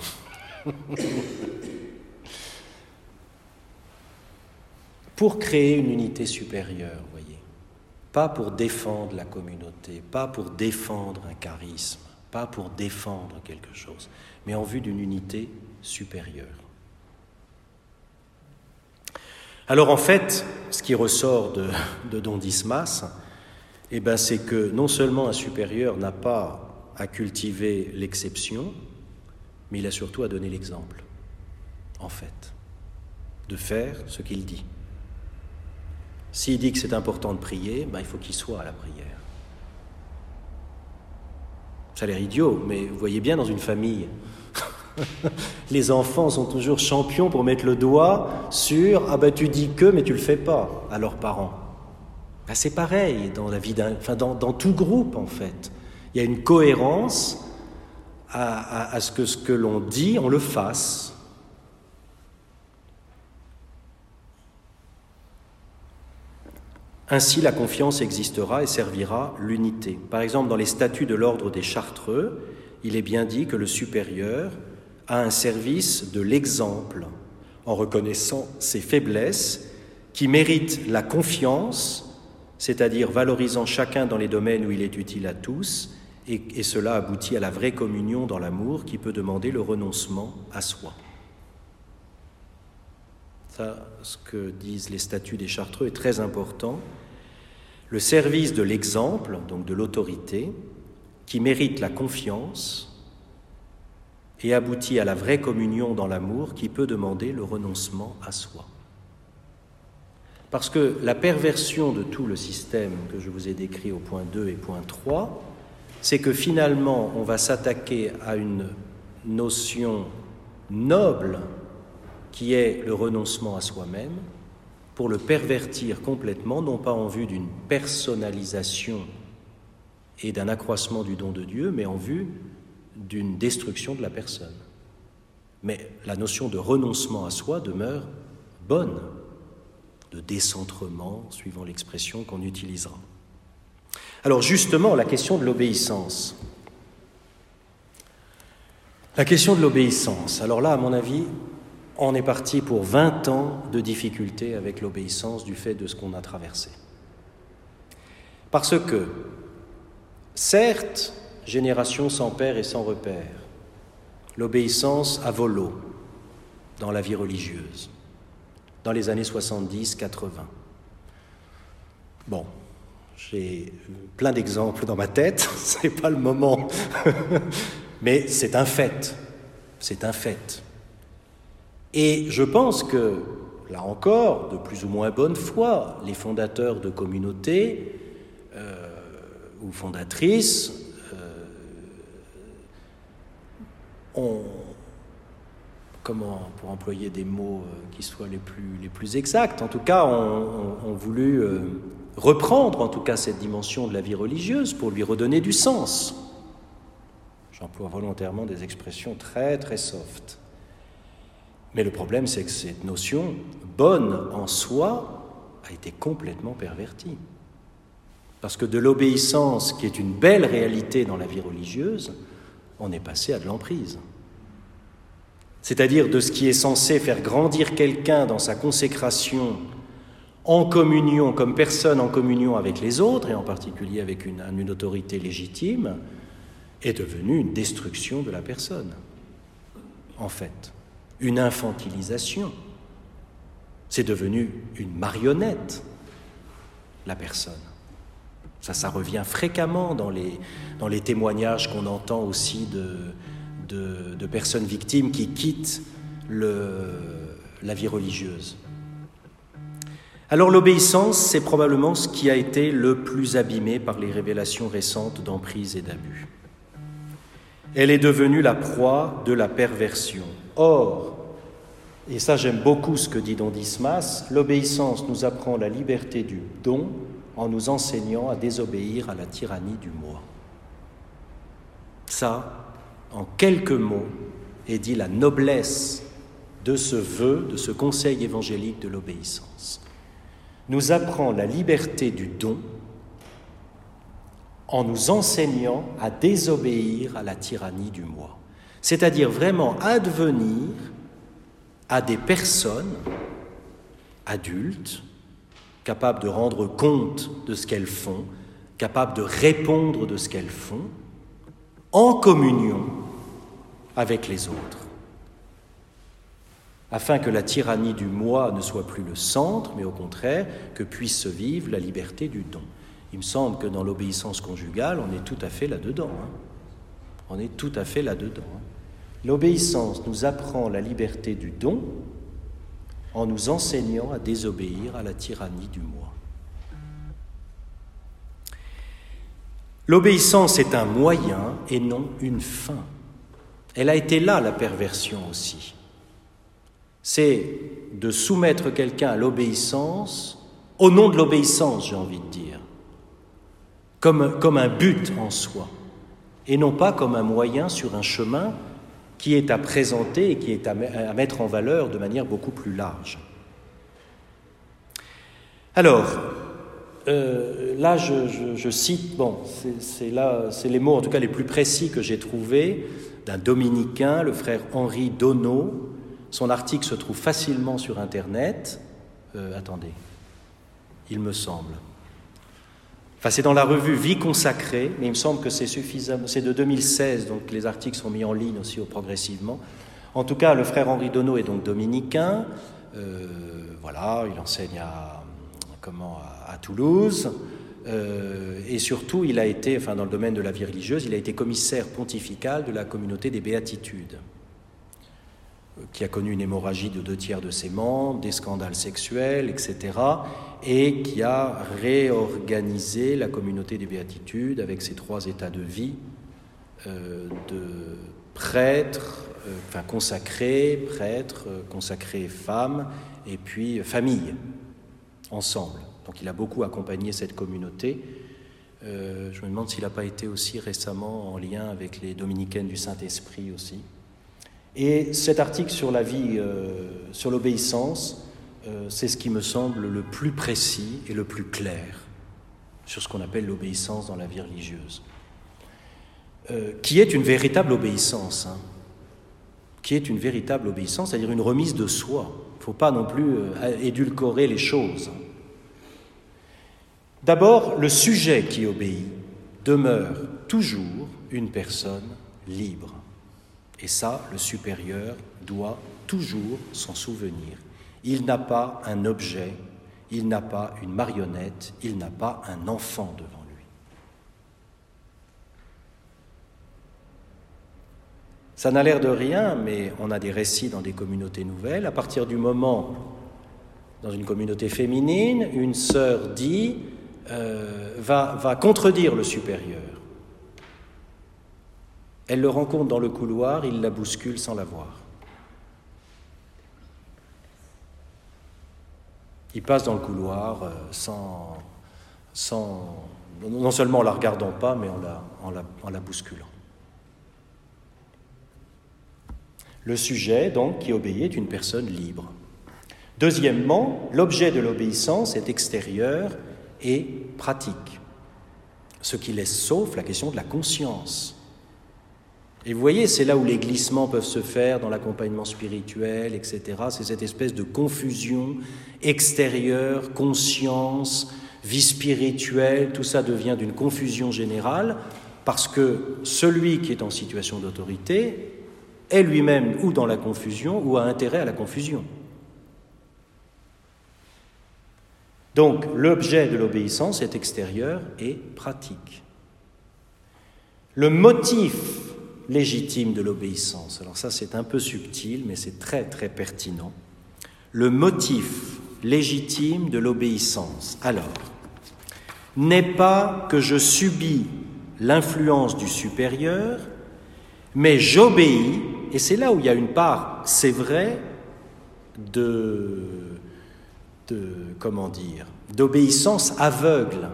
Speaker 1: Pour créer une unité supérieure, vous voyez, pas pour défendre la communauté, pas pour défendre un charisme, pas pour défendre quelque chose, mais en vue d'une unité supérieure. Alors en fait, ce qui ressort de, de Don Dismas, eh ben, c'est que non seulement un supérieur n'a pas à cultiver l'exception, mais il a surtout à donner l'exemple, en fait, de faire ce qu'il dit. S'il dit que c'est important de prier, ben, il faut qu'il soit à la prière. Ça a l'air idiot, mais vous voyez bien dans une famille, Les enfants sont toujours champions pour mettre le doigt sur « Ah ben tu dis que, mais tu le fais pas » à leurs parents. Ben, c'est pareil dans la vie d'un, enfin dans, dans tout groupe en fait. Il y a une cohérence à, à, à ce que ce que l'on dit, on le fasse. Ainsi, la confiance existera et servira l'unité. Par exemple, dans les statuts de l'ordre des Chartreux, il est bien dit que le supérieur a un service de l'exemple, en reconnaissant ses faiblesses, qui méritent la confiance, c'est-à-dire valorisant chacun dans les domaines où il est utile à tous, et, et cela aboutit à la vraie communion dans l'amour qui peut demander le renoncement à soi. Ça, ce que disent les statuts des Chartreux est très important. Le service de l'exemple, donc de l'autorité, qui mérite la confiance et aboutit à la vraie communion dans l'amour qui peut demander le renoncement à soi. Parce que la perversion de tout le système que je vous ai décrit au point deux et point trois, c'est que finalement on va s'attaquer à une notion noble qui est le renoncement à soi-même, pour le pervertir complètement, non pas en vue d'une personnalisation et d'un accroissement du don de Dieu, mais en vue d'une destruction de la personne. Mais la notion de renoncement à soi demeure bonne, de décentrement, suivant l'expression qu'on utilisera. Alors justement, la question de l'obéissance. La question de l'obéissance, alors là, à mon avis, on est parti pour vingt ans de difficultés avec l'obéissance du fait de ce qu'on a traversé. Parce que, certes, génération sans père et sans repère, l'obéissance a volo dans la vie religieuse, dans les années soixante-dix quatre-vingts. Bon, j'ai plein d'exemples dans ma tête, c'est pas le moment, mais c'est un fait, c'est un fait. Et je pense que, là encore, de plus ou moins bonne foi, les fondateurs de communautés euh, ou fondatrices euh, ont, comment, pour employer des mots qui soient les plus, les plus exacts, en tout cas, ont, ont, ont voulu euh, reprendre, en tout cas, cette dimension de la vie religieuse pour lui redonner du sens. J'emploie volontairement des expressions très, très soft. Mais le problème, c'est que cette notion, bonne en soi, a été complètement pervertie. Parce que de l'obéissance, qui est une belle réalité dans la vie religieuse, on est passé à de l'emprise. C'est-à-dire de ce qui est censé faire grandir quelqu'un dans sa consécration en communion, comme personne en communion avec les autres, et en particulier avec une, une autorité légitime, est devenu une destruction de la personne, en fait. Une infantilisation. C'est devenu une marionnette, la personne. Ça, ça revient fréquemment dans les, dans les témoignages qu'on entend aussi de, de, de personnes victimes qui quittent le, la vie religieuse. Alors l'obéissance, c'est probablement ce qui a été le plus abîmé par les révélations récentes d'emprise et d'abus. Elle est devenue la proie de la perversion. Or, et ça j'aime beaucoup ce que dit Don Dismas, l'obéissance nous apprend la liberté du don en nous enseignant à désobéir à la tyrannie du moi. Ça, en quelques mots, est dit la noblesse de ce vœu, de ce conseil évangélique de l'obéissance. Nous apprend la liberté du don en nous enseignant à désobéir à la tyrannie du moi. C'est-à-dire vraiment advenir à des personnes adultes, capables de rendre compte de ce qu'elles font, capables de répondre de ce qu'elles font, en communion avec les autres, afin que la tyrannie du moi ne soit plus le centre, mais au contraire, que puisse se vivre la liberté du don. Il me semble que dans l'obéissance conjugale, on est tout à fait là-dedans. Hein. On est tout à fait là-dedans. Hein. L'obéissance nous apprend la liberté du don en nous enseignant à désobéir à la tyrannie du moi. L'obéissance est un moyen et non une fin. Elle a été là, la perversion aussi. C'est de soumettre quelqu'un à l'obéissance, au nom de l'obéissance, j'ai envie de dire, comme, comme un but en soi, et non pas comme un moyen sur un chemin qui est à présenter et qui est à, à mettre en valeur de manière beaucoup plus large. Alors, euh, là, je, je, je cite, bon, c'est, c'est, là, c'est les mots en tout cas les plus précis que j'ai trouvés d'un dominicain, le frère Henri Donneau. Son article se trouve facilement sur Internet. Euh, attendez, il me semble. Enfin, c'est dans la revue Vie consacrée, mais il me semble que c'est suffisant. C'est de deux mille seize, donc les articles sont mis en ligne aussi progressivement. En tout cas, le frère Henri Donneau est donc dominicain. Euh, voilà, il enseigne à, comment, à, à Toulouse. Euh, et surtout, il a été, enfin, dans le domaine de la vie religieuse, il a été commissaire pontifical de la communauté des Béatitudes, qui a connu une hémorragie de deux tiers de ses membres, des scandales sexuels, et cetera, et qui a réorganisé la communauté des Béatitudes avec ses trois états de vie, euh, de prêtre, euh, enfin consacré, prêtre, euh, consacré femme, et puis euh, famille, ensemble. Donc il a beaucoup accompagné cette communauté. Euh, je me demande s'il n'a pas été aussi récemment en lien avec les dominicaines du Saint-Esprit aussi. Et cet article sur la vie, euh, sur l'obéissance, euh, c'est ce qui me semble le plus précis et le plus clair sur ce qu'on appelle l'obéissance dans la vie religieuse, euh, qui est une véritable obéissance, hein, qui est une véritable obéissance, c'est-à-dire une remise de soi. Il ne faut pas non plus euh, édulcorer les choses. D'abord, le sujet qui obéit demeure toujours une personne libre. Et ça, le supérieur doit toujours s'en souvenir. Il n'a pas un objet, il n'a pas une marionnette, il n'a pas un enfant devant lui. Ça n'a l'air de rien, mais on a des récits dans des communautés nouvelles. À partir du moment, dans une communauté féminine, une sœur dit, euh, va, va contredire le supérieur. Elle le rencontre dans le couloir, il la bouscule sans la voir. Il passe dans le couloir euh, sans, sans, non seulement en la regardant pas, mais en la, en la, en la bousculant. Le sujet, donc, qui obéit est une personne libre. Deuxièmement, l'objet de l'obéissance est extérieur et pratique, ce qui laisse sauf la question de la conscience. Et vous voyez, c'est là où les glissements peuvent se faire dans l'accompagnement spirituel, et cetera. C'est cette espèce de confusion extérieure, conscience, vie spirituelle, tout ça devient d'une confusion générale parce que celui qui est en situation d'autorité est lui-même ou dans la confusion ou a intérêt à la confusion. Donc, l'objet de l'obéissance est extérieur et pratique. Le motif légitime de l'obéissance. Alors ça, c'est un peu subtil, mais c'est très, très pertinent. Le motif légitime de l'obéissance, alors, n'est pas que je subis l'influence du supérieur, mais j'obéis, et c'est là où il y a une part, c'est vrai, de, de comment dire, d'obéissance aveugle.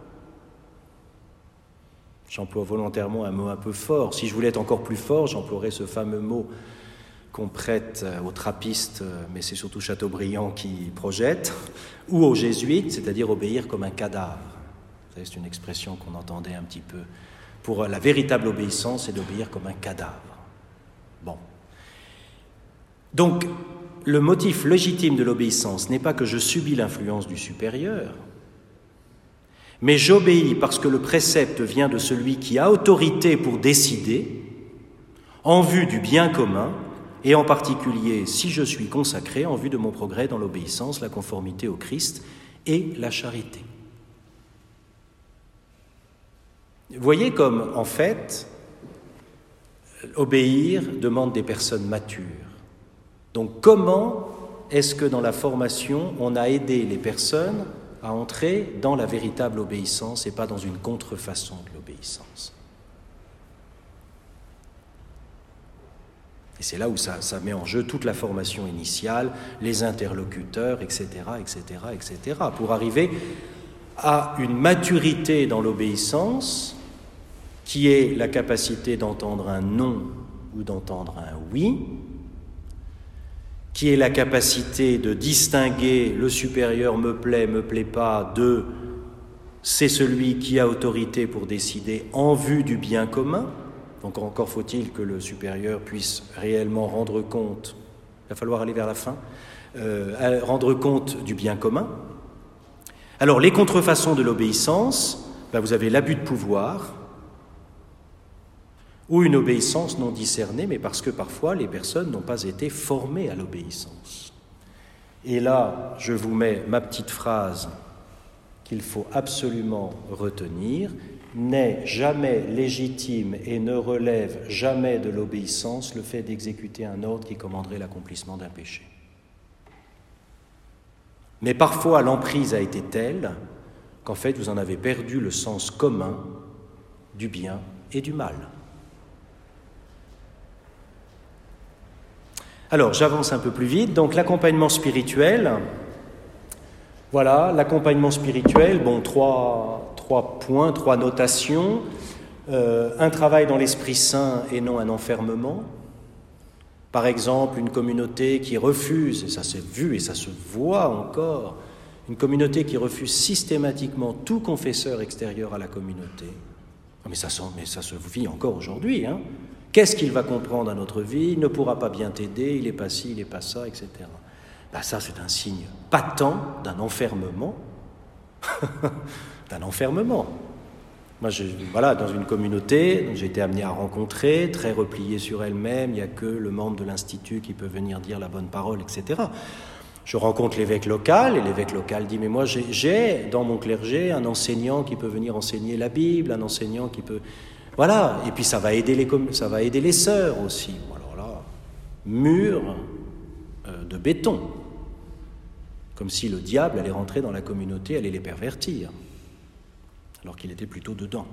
Speaker 1: J'emploie volontairement un mot un peu fort. Si je voulais être encore plus fort, j'emploierais ce fameux mot qu'on prête aux trappistes, mais c'est surtout Chateaubriand qui projette, ou aux jésuites, c'est-à-dire obéir comme un cadavre. Vous savez, c'est une expression qu'on entendait un petit peu. Pour la véritable obéissance, c'est d'obéir comme un cadavre. Bon. Donc, le motif légitime de l'obéissance n'est pas que je subis l'influence du supérieur, mais j'obéis parce que le précepte vient de celui qui a autorité pour décider, en vue du bien commun, et en particulier, si je suis consacré, en vue de mon progrès dans l'obéissance, la conformité au Christ et la charité. Vous voyez comme, en fait, obéir demande des personnes matures. Donc, comment est-ce que dans la formation, on a aidé les personnes à entrer dans la véritable obéissance et pas dans une contrefaçon de l'obéissance? Et c'est là où ça, ça met en jeu toute la formation initiale, les interlocuteurs, et cetera, et cetera, et cetera, pour arriver à une maturité dans l'obéissance qui est la capacité d'entendre un non ou d'entendre un oui, qui est la capacité de distinguer le supérieur me plaît, me plaît pas, de c'est celui qui a autorité pour décider en vue du bien commun. Donc encore faut-il que le supérieur puisse réellement rendre compte, il va falloir aller vers la fin, euh, rendre compte du bien commun. Alors les contrefaçons de l'obéissance, ben, vous avez l'abus de pouvoir, ou une obéissance non discernée, mais parce que parfois les personnes n'ont pas été formées à l'obéissance. Et là, je vous mets ma petite phrase qu'il faut absolument retenir, n'est jamais légitime et ne relève jamais de l'obéissance le fait d'exécuter un ordre qui commanderait l'accomplissement d'un péché. Mais parfois l'emprise a été telle qu'en fait vous en avez perdu le sens commun du bien et du mal. Alors, j'avance un peu plus vite. Donc, l'accompagnement spirituel, voilà, l'accompagnement spirituel, bon, trois, trois points, trois notations. Euh, un travail dans l'Esprit Saint et non un enfermement. Par exemple, une communauté qui refuse, et ça s'est vu et ça se voit encore, une communauté qui refuse systématiquement tout confesseur extérieur à la communauté. Mais ça, mais ça se vit encore aujourd'hui, hein. Qu'est-ce qu'il va comprendre à notre vie? Il ne pourra pas bien t'aider, il n'est pas ci, il n'est pas ça, et cetera. Ben ça, c'est un signe patent d'un enfermement. d'un enfermement. Moi, je, voilà, dans une communauté, j'ai été amené à rencontrer, très repliée sur elle-même, il n'y a que le membre de l'Institut qui peut venir dire la bonne parole, et cetera. Je rencontre l'évêque local, et l'évêque local dit « Mais moi, j'ai, j'ai dans mon clergé un enseignant qui peut venir enseigner la Bible, un enseignant qui peut... » Voilà, et puis ça va aider les, ça va aider les sœurs aussi. Alors là, mur euh, de béton. Comme si le diable allait rentrer dans la communauté, allait les pervertir. Alors qu'il était plutôt dedans.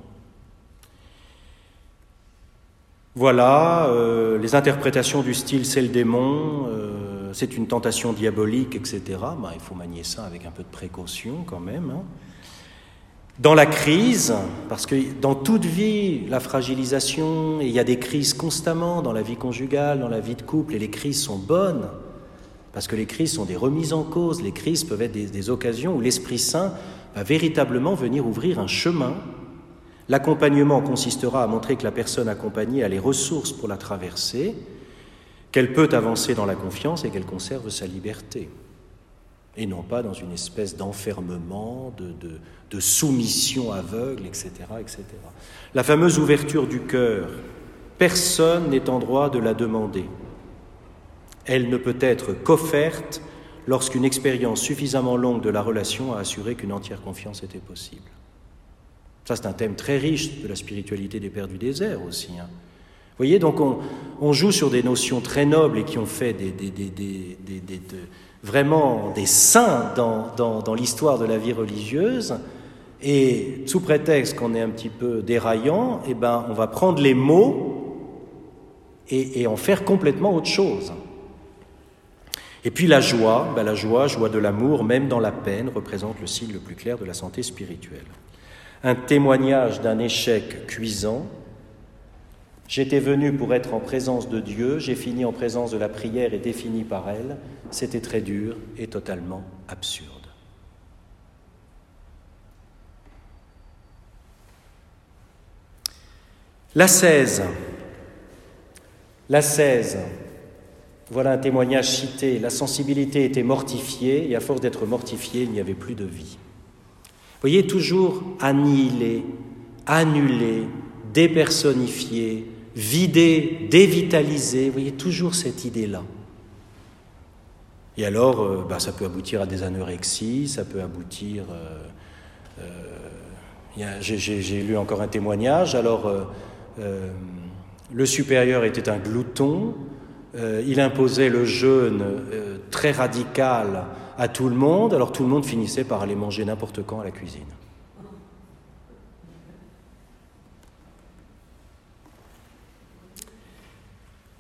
Speaker 1: Voilà, euh, les interprétations du style « c'est le démon euh, », c'est une tentation diabolique, et cetera. Ben, il faut manier ça avec un peu de précaution quand même, hein. Dans la crise, parce que dans toute vie, la fragilisation, et il y a des crises constamment dans la vie conjugale, dans la vie de couple, et les crises sont bonnes, parce que les crises sont des remises en cause, les crises peuvent être des, des occasions où l'Esprit Saint va véritablement venir ouvrir un chemin. L'accompagnement consistera à montrer que la personne accompagnée a les ressources pour la traverser, qu'elle peut avancer dans la confiance et qu'elle conserve sa liberté. Et non pas dans une espèce d'enfermement, de, de, de soumission aveugle, et cetera, et cetera. La fameuse ouverture du cœur, personne n'est en droit de la demander. Elle ne peut être qu'offerte lorsqu'une expérience suffisamment longue de la relation a assuré qu'une entière confiance était possible. Ça, c'est un thème très riche de la spiritualité des Pères du désert aussi, hein. Vous voyez, donc on, on joue sur des notions très nobles et qui ont fait des, des, des, des, des, des, de, vraiment des saints dans, dans, dans l'histoire de la vie religieuse, et sous prétexte qu'on est un petit peu déraillant, eh ben, on va prendre les mots et, et en faire complètement autre chose. Et puis la joie, ben la joie, joie de l'amour, même dans la peine, représente le signe le plus clair de la santé spirituelle. Un témoignage d'un échec cuisant. J'étais venu pour être en présence de Dieu, j'ai fini en présence de la prière et défini par elle. C'était très dur et totalement absurde. L'ascèse. L'ascèse. Voilà un témoignage cité. La sensibilité était mortifiée et à force d'être mortifiée, il n'y avait plus de vie. Vous voyez, toujours annihilé, annulé, dépersonnifié, vidé, dévitalisé, vous voyez, toujours cette idée-là. Et alors, euh, bah, ça peut aboutir à des anorexies, ça peut aboutir... Euh, euh, y a, j'ai, j'ai, j'ai lu encore un témoignage, alors euh, euh, le supérieur était un glouton, euh, il imposait le jeûne euh, très radical à tout le monde, alors tout le monde finissait par aller manger n'importe quand à la cuisine.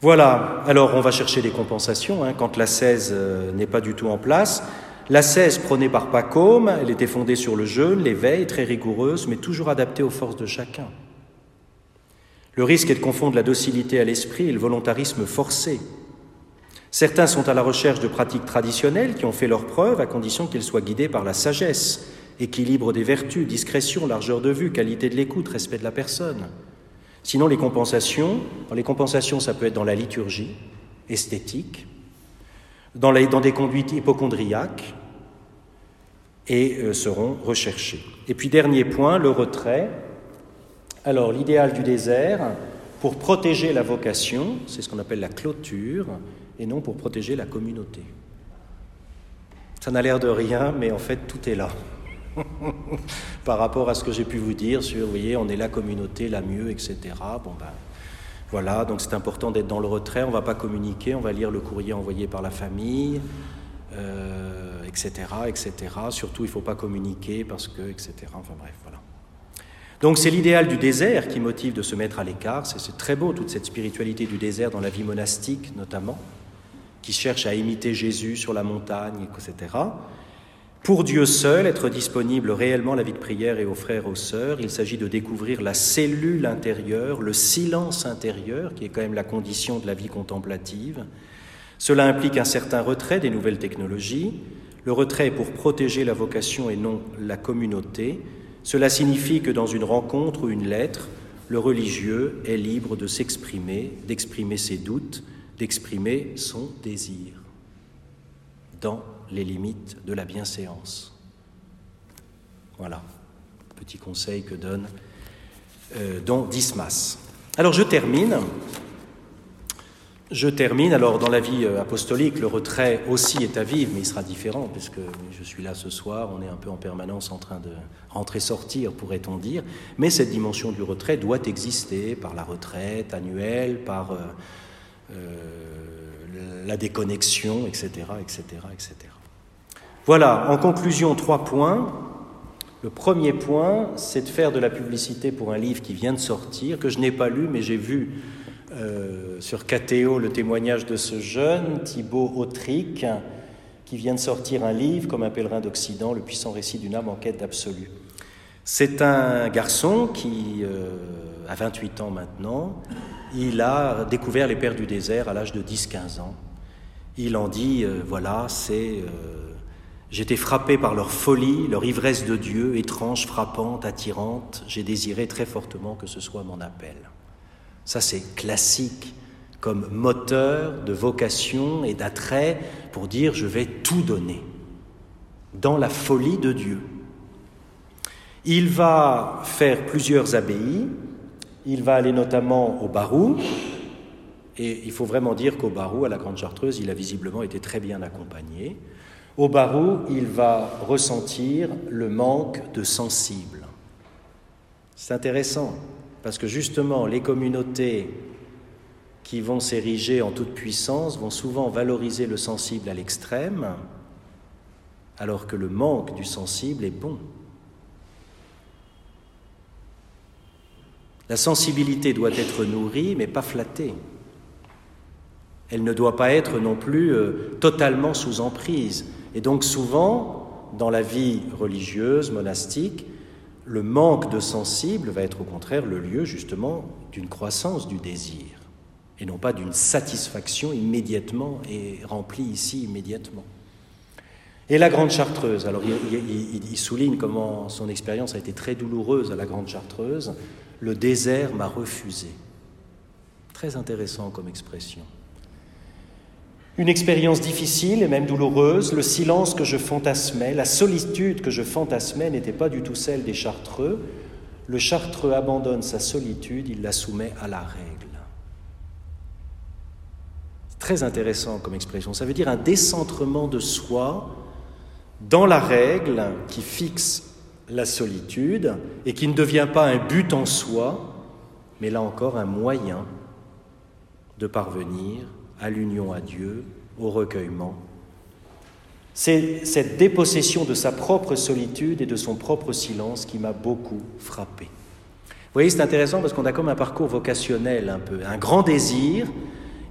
Speaker 1: Voilà, alors on va chercher des compensations hein, quand l'ascèse euh, n'est pas du tout en place. L'ascèse prônée par Pacôme, elle était fondée sur le jeûne, l'éveil, très rigoureuse, mais toujours adaptée aux forces de chacun. Le risque est de confondre la docilité à l'esprit et le volontarisme forcé. Certains sont à la recherche de pratiques traditionnelles qui ont fait leurs preuves à condition qu'elles soient guidées par la sagesse, équilibre des vertus, discrétion, largeur de vue, qualité de l'écoute, respect de la personne. Sinon, les compensations, les compensations, ça peut être dans la liturgie, esthétique, dans, la, dans des conduites hypocondriaques, et euh, seront recherchées. Et puis, dernier point, le retrait. Alors, l'idéal du désert, pour protéger la vocation, c'est ce qu'on appelle la clôture, et non pour protéger la communauté. Ça n'a l'air de rien, mais en fait, tout est là. Par rapport à ce que j'ai pu vous dire sur, vous voyez, on est la communauté, la mieux, et cetera. Bon ben, voilà, donc c'est important d'être dans le retrait, on ne va pas communiquer, on va lire le courrier envoyé par la famille, euh, et cetera, et cetera. Surtout, il ne faut pas communiquer parce que, et cetera. Enfin bref, voilà. Donc c'est l'idéal du désert qui motive de se mettre à l'écart. C'est, c'est très beau, toute cette spiritualité du désert dans la vie monastique notamment, qui cherche à imiter Jésus sur la montagne, et cetera. Pour Dieu seul, être disponible réellement à la vie de prière et aux frères, aux sœurs, il s'agit de découvrir la cellule intérieure, le silence intérieur, qui est quand même la condition de la vie contemplative. Cela implique un certain retrait des nouvelles technologies. Le retrait est pour protéger la vocation et non la communauté. Cela signifie que dans une rencontre ou une lettre, le religieux est libre de s'exprimer, d'exprimer ses doutes, d'exprimer son désir, dans les limites de la bienséance. Voilà, petit conseil que donne euh, Don Dismas. Alors je termine. Je termine. Alors dans la vie apostolique, le retrait aussi est à vivre, mais il sera différent, puisque je suis là ce soir, on est un peu en permanence en train de rentrer-sortir, pourrait-on dire. Mais cette dimension du retrait doit exister par la retraite annuelle, par euh, euh, la déconnexion, et cetera, et cetera, et cetera. Voilà, en conclusion, trois points. Le premier point, c'est de faire de la publicité pour un livre qui vient de sortir, que je n'ai pas lu, mais j'ai vu euh, sur Catéo le témoignage de ce jeune, Thibaut Autric, qui vient de sortir un livre, Comme un pèlerin d'Occident, le puissant récit d'une âme en quête d'absolu. C'est un garçon qui euh, a vingt-huit ans maintenant. Il a découvert les Pères du désert à l'âge de dix à quinze ans. Il en dit, euh, voilà, c'est... Euh, J'étais frappé par leur folie, leur ivresse de Dieu, étrange, frappante, attirante. J'ai désiré très fortement que ce soit mon appel. Ça, c'est classique comme moteur de vocation et d'attrait pour dire « je vais tout donner » dans la folie de Dieu. Il va faire plusieurs abbayes. Il va aller notamment au Barou. Et il faut vraiment dire qu'au Barou, à la Grande Chartreuse, il a visiblement été très bien accompagné. Au Barou, il va ressentir le manque de sensibles. C'est intéressant, parce que justement, les communautés qui vont s'ériger en toute puissance vont souvent valoriser le sensible à l'extrême, alors que le manque du sensible est bon. La sensibilité doit être nourrie, mais pas flattée. Elle ne doit pas être non plus euh, totalement sous emprise. Et donc souvent, dans la vie religieuse, monastique, le manque de sensible va être au contraire le lieu justement d'une croissance du désir, et non pas d'une satisfaction immédiatement et remplie ici immédiatement. Et la Grande Chartreuse, alors il, il, il souligne comment son expérience a été très douloureuse à la Grande Chartreuse. Le désert m'a refusé. Très intéressant comme expression. Une expérience difficile et même douloureuse, le silence que je fantasmais, la solitude que je fantasmais n'était pas du tout celle des Chartreux. Le Chartreux abandonne sa solitude, il la soumet à la règle. C'est très intéressant comme expression. Ça veut dire un décentrement de soi dans la règle qui fixe la solitude et qui ne devient pas un but en soi, mais là encore un moyen de parvenir à l'union à Dieu, au recueillement. C'est cette dépossession de sa propre solitude et de son propre silence qui m'a beaucoup frappé. Vous voyez, c'est intéressant parce qu'on a comme un parcours vocationnel un peu, un grand désir,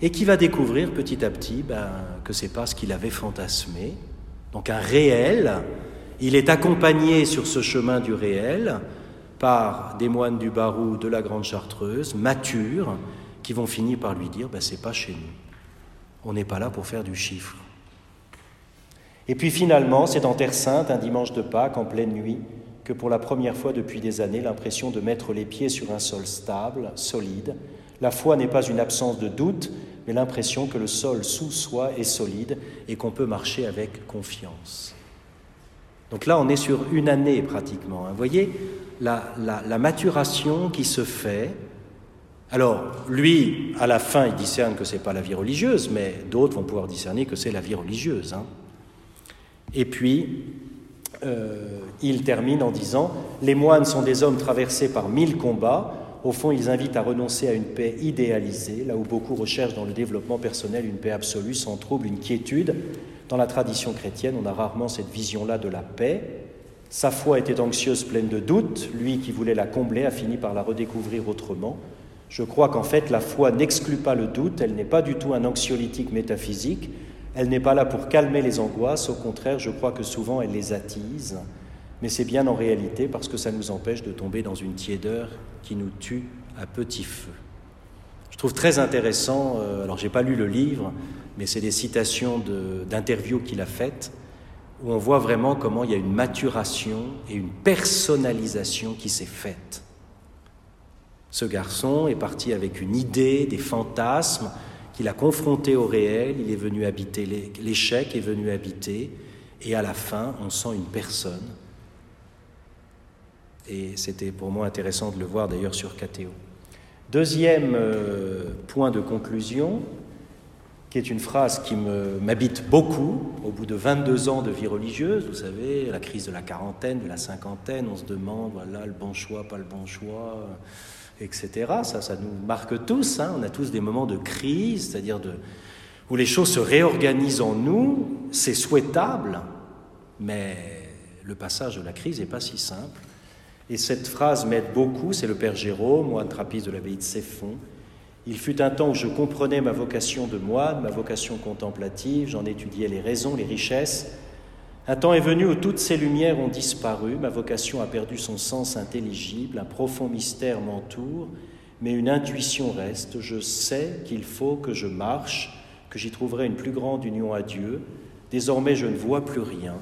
Speaker 1: et qui va découvrir petit à petit ben, que ce n'est pas ce qu'il avait fantasmé. Donc un réel, il est accompagné sur ce chemin du réel par des moines du Barou de la Grande Chartreuse, matures, qui vont finir par lui dire ben, « c'est pas chez nous, on n'est pas là pour faire du chiffre ». Et puis finalement, c'est dans Terre Sainte, un dimanche de Pâques, en pleine nuit, que pour la première fois depuis des années, l'impression de mettre les pieds sur un sol stable, solide. La foi n'est pas une absence de doute, mais l'impression que le sol sous soi est solide et qu'on peut marcher avec confiance. Donc là, on est sur une année pratiquement. Vous voyez, la, la, la maturation qui se fait. Alors, lui, à la fin, il discerne que ce n'est pas la vie religieuse, mais d'autres vont pouvoir discerner que c'est la vie religieuse. Hein. Et puis, euh, il termine en disant « Les moines sont des hommes traversés par mille combats. Au fond, ils invitent à renoncer à une paix idéalisée, là où beaucoup recherchent dans le développement personnel une paix absolue, sans trouble, une quiétude. Dans la tradition chrétienne, on a rarement cette vision-là de la paix. Sa foi était anxieuse, pleine de doutes. Lui qui voulait la combler a fini par la redécouvrir autrement. Je crois qu'en fait, la foi n'exclut pas le doute. Elle n'est pas du tout un anxiolytique métaphysique. Elle n'est pas là pour calmer les angoisses. Au contraire, je crois que souvent, elle les attise. Mais c'est bien en réalité parce que ça nous empêche de tomber dans une tiédeur qui nous tue à petit feu. Je trouve très intéressant, euh, alors je n'ai pas lu le livre, mais c'est des citations de, d'interviews qu'il a faites, où on voit vraiment comment il y a une maturation et une personnalisation qui s'est faite. Ce garçon est parti avec une idée, des fantasmes, qu'il a confronté au réel, il est venu habiter, l'échec est venu habiter, et à la fin, on sent une personne. Et c'était pour moi intéressant de le voir d'ailleurs sur Catéo. Deuxième euh, point de conclusion, qui est une phrase qui me, m'habite beaucoup, au bout de vingt-deux ans de vie religieuse, vous savez, la crise de la quarantaine, de la cinquantaine, on se demande, voilà, le bon choix, pas le bon choix, et cetera. Ça, ça nous marque tous, hein. On a tous des moments de crise, c'est-à-dire de, où les choses se réorganisent en nous, c'est souhaitable, mais le passage de la crise n'est pas si simple. Et cette phrase m'aide beaucoup, c'est le Père Jérôme, moine trappiste de l'abbaye de Ceffonds. Il fut un temps où je comprenais ma vocation de moine, ma vocation contemplative, j'en étudiais les raisons, les richesses. Un temps est venu où toutes ces lumières ont disparu, ma vocation a perdu son sens intelligible, un profond mystère m'entoure, mais une intuition reste. Je sais qu'il faut que je marche, que j'y trouverai une plus grande union à Dieu. Désormais, je ne vois plus rien.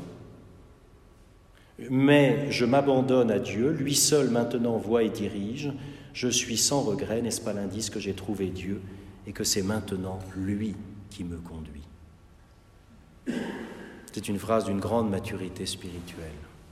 Speaker 1: Mais je m'abandonne à Dieu, lui seul maintenant voit et dirige. Je suis sans regret, n'est-ce pas l'indice que j'ai trouvé Dieu et que c'est maintenant lui qui me conduit. C'est une phrase d'une grande maturité spirituelle.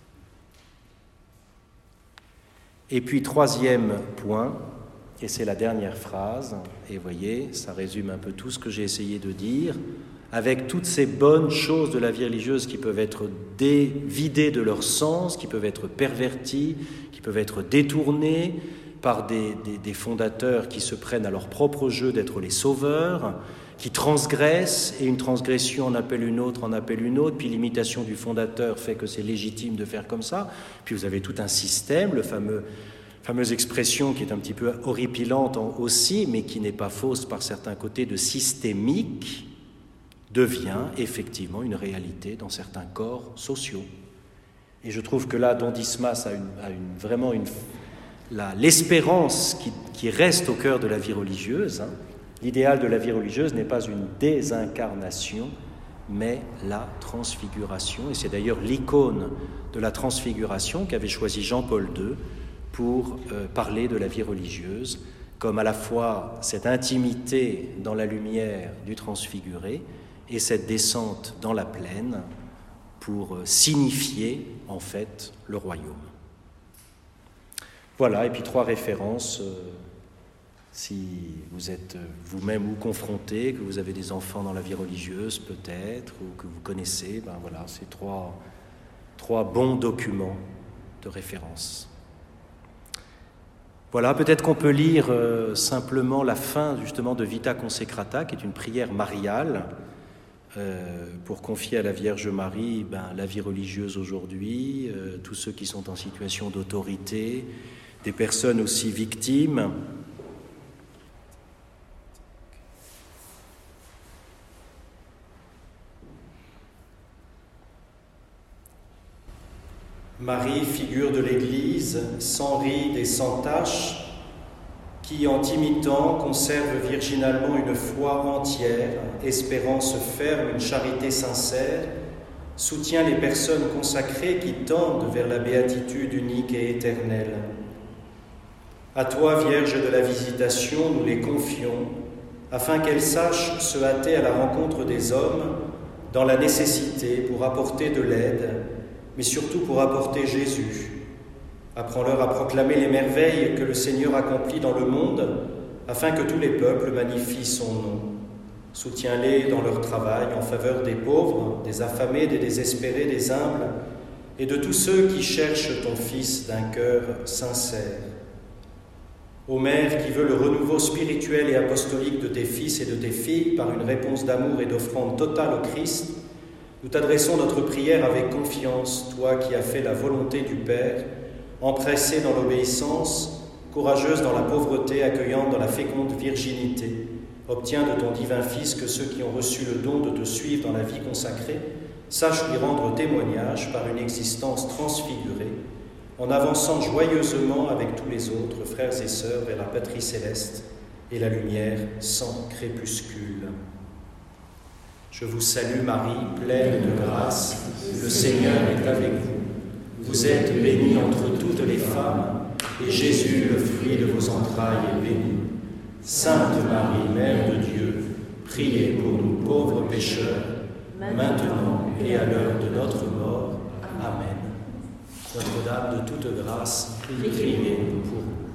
Speaker 1: Et puis troisième point, et c'est la dernière phrase, et voyez, ça résume un peu tout ce que j'ai essayé de dire, avec toutes ces bonnes choses de la vie religieuse qui peuvent être dé, vidées de leur sens, qui peuvent être perverties, qui peuvent être détournées par des, des, des fondateurs qui se prennent à leur propre jeu d'être les sauveurs, qui transgressent, et une transgression en appelle une autre, en appelle une autre, puis l'imitation du fondateur fait que c'est légitime de faire comme ça. Puis vous avez tout un système, le fameux, fameuse expression qui est un petit peu horripilante aussi, mais qui n'est pas fausse par certains côtés, de systémique, devient effectivement une réalité dans certains corps sociaux. Et je trouve que là, Don Dismas a, une, a une, vraiment une, la, l'espérance qui, qui reste au cœur de la vie religieuse. Hein. L'idéal de la vie religieuse n'est pas une désincarnation, mais la transfiguration. Et c'est d'ailleurs l'icône de la transfiguration qu'avait choisi Jean-Paul deux pour euh, parler de la vie religieuse, comme à la fois cette intimité dans la lumière du transfiguré, et cette descente dans la plaine pour signifier en fait le royaume. Voilà, et puis trois références, euh, si vous êtes vous-même ou confrontés, que vous avez des enfants dans la vie religieuse peut-être, ou que vous connaissez, ben voilà, c'est trois, trois bons documents de référence. Voilà, peut-être qu'on peut lire euh, simplement la fin justement de Vita Consecrata, qui est une prière mariale, Euh, pour confier à la Vierge Marie ben, la vie religieuse aujourd'hui, euh, tous ceux qui sont en situation d'autorité, des personnes aussi victimes. Marie, figure de l'Église, sans rides et sans tache, qui, en t'imitant, conserve virginalement une foi entière, espérance ferme, une charité sincère, soutient les personnes consacrées qui tendent vers la béatitude unique et éternelle. À toi, Vierge de la Visitation, nous les confions, afin qu'elles sachent se hâter à la rencontre des hommes dans la nécessité pour apporter de l'aide, mais surtout pour apporter Jésus. Apprends-leur à proclamer les merveilles que le Seigneur accomplit dans le monde, afin que tous les peuples magnifient son nom. Soutiens-les dans leur travail en faveur des pauvres, des affamés, des désespérés, des humbles, et de tous ceux qui cherchent ton Fils d'un cœur sincère. Ô Mère qui veux le renouveau spirituel et apostolique de tes fils et de tes filles par une réponse d'amour et d'offrande totale au Christ, nous t'adressons notre prière avec confiance, toi qui as fait la volonté du Père, empressée dans l'obéissance, courageuse dans la pauvreté, accueillante dans la féconde virginité. Obtiens de ton divin Fils que ceux qui ont reçu le don de te suivre dans la vie consacrée sachent lui rendre témoignage par une existence transfigurée, en avançant joyeusement avec tous les autres frères et sœurs vers la patrie céleste et la lumière sans crépuscule. Je vous salue Marie, pleine de grâce, le Seigneur est avec vous. Vous êtes bénie entre toutes les femmes, et Jésus, le fruit de vos entrailles, est béni. Sainte Marie, Mère de Dieu, priez pour nous pauvres pécheurs, maintenant et à l'heure de notre mort. Amen. Notre-Dame de toute grâce, priez pour nous.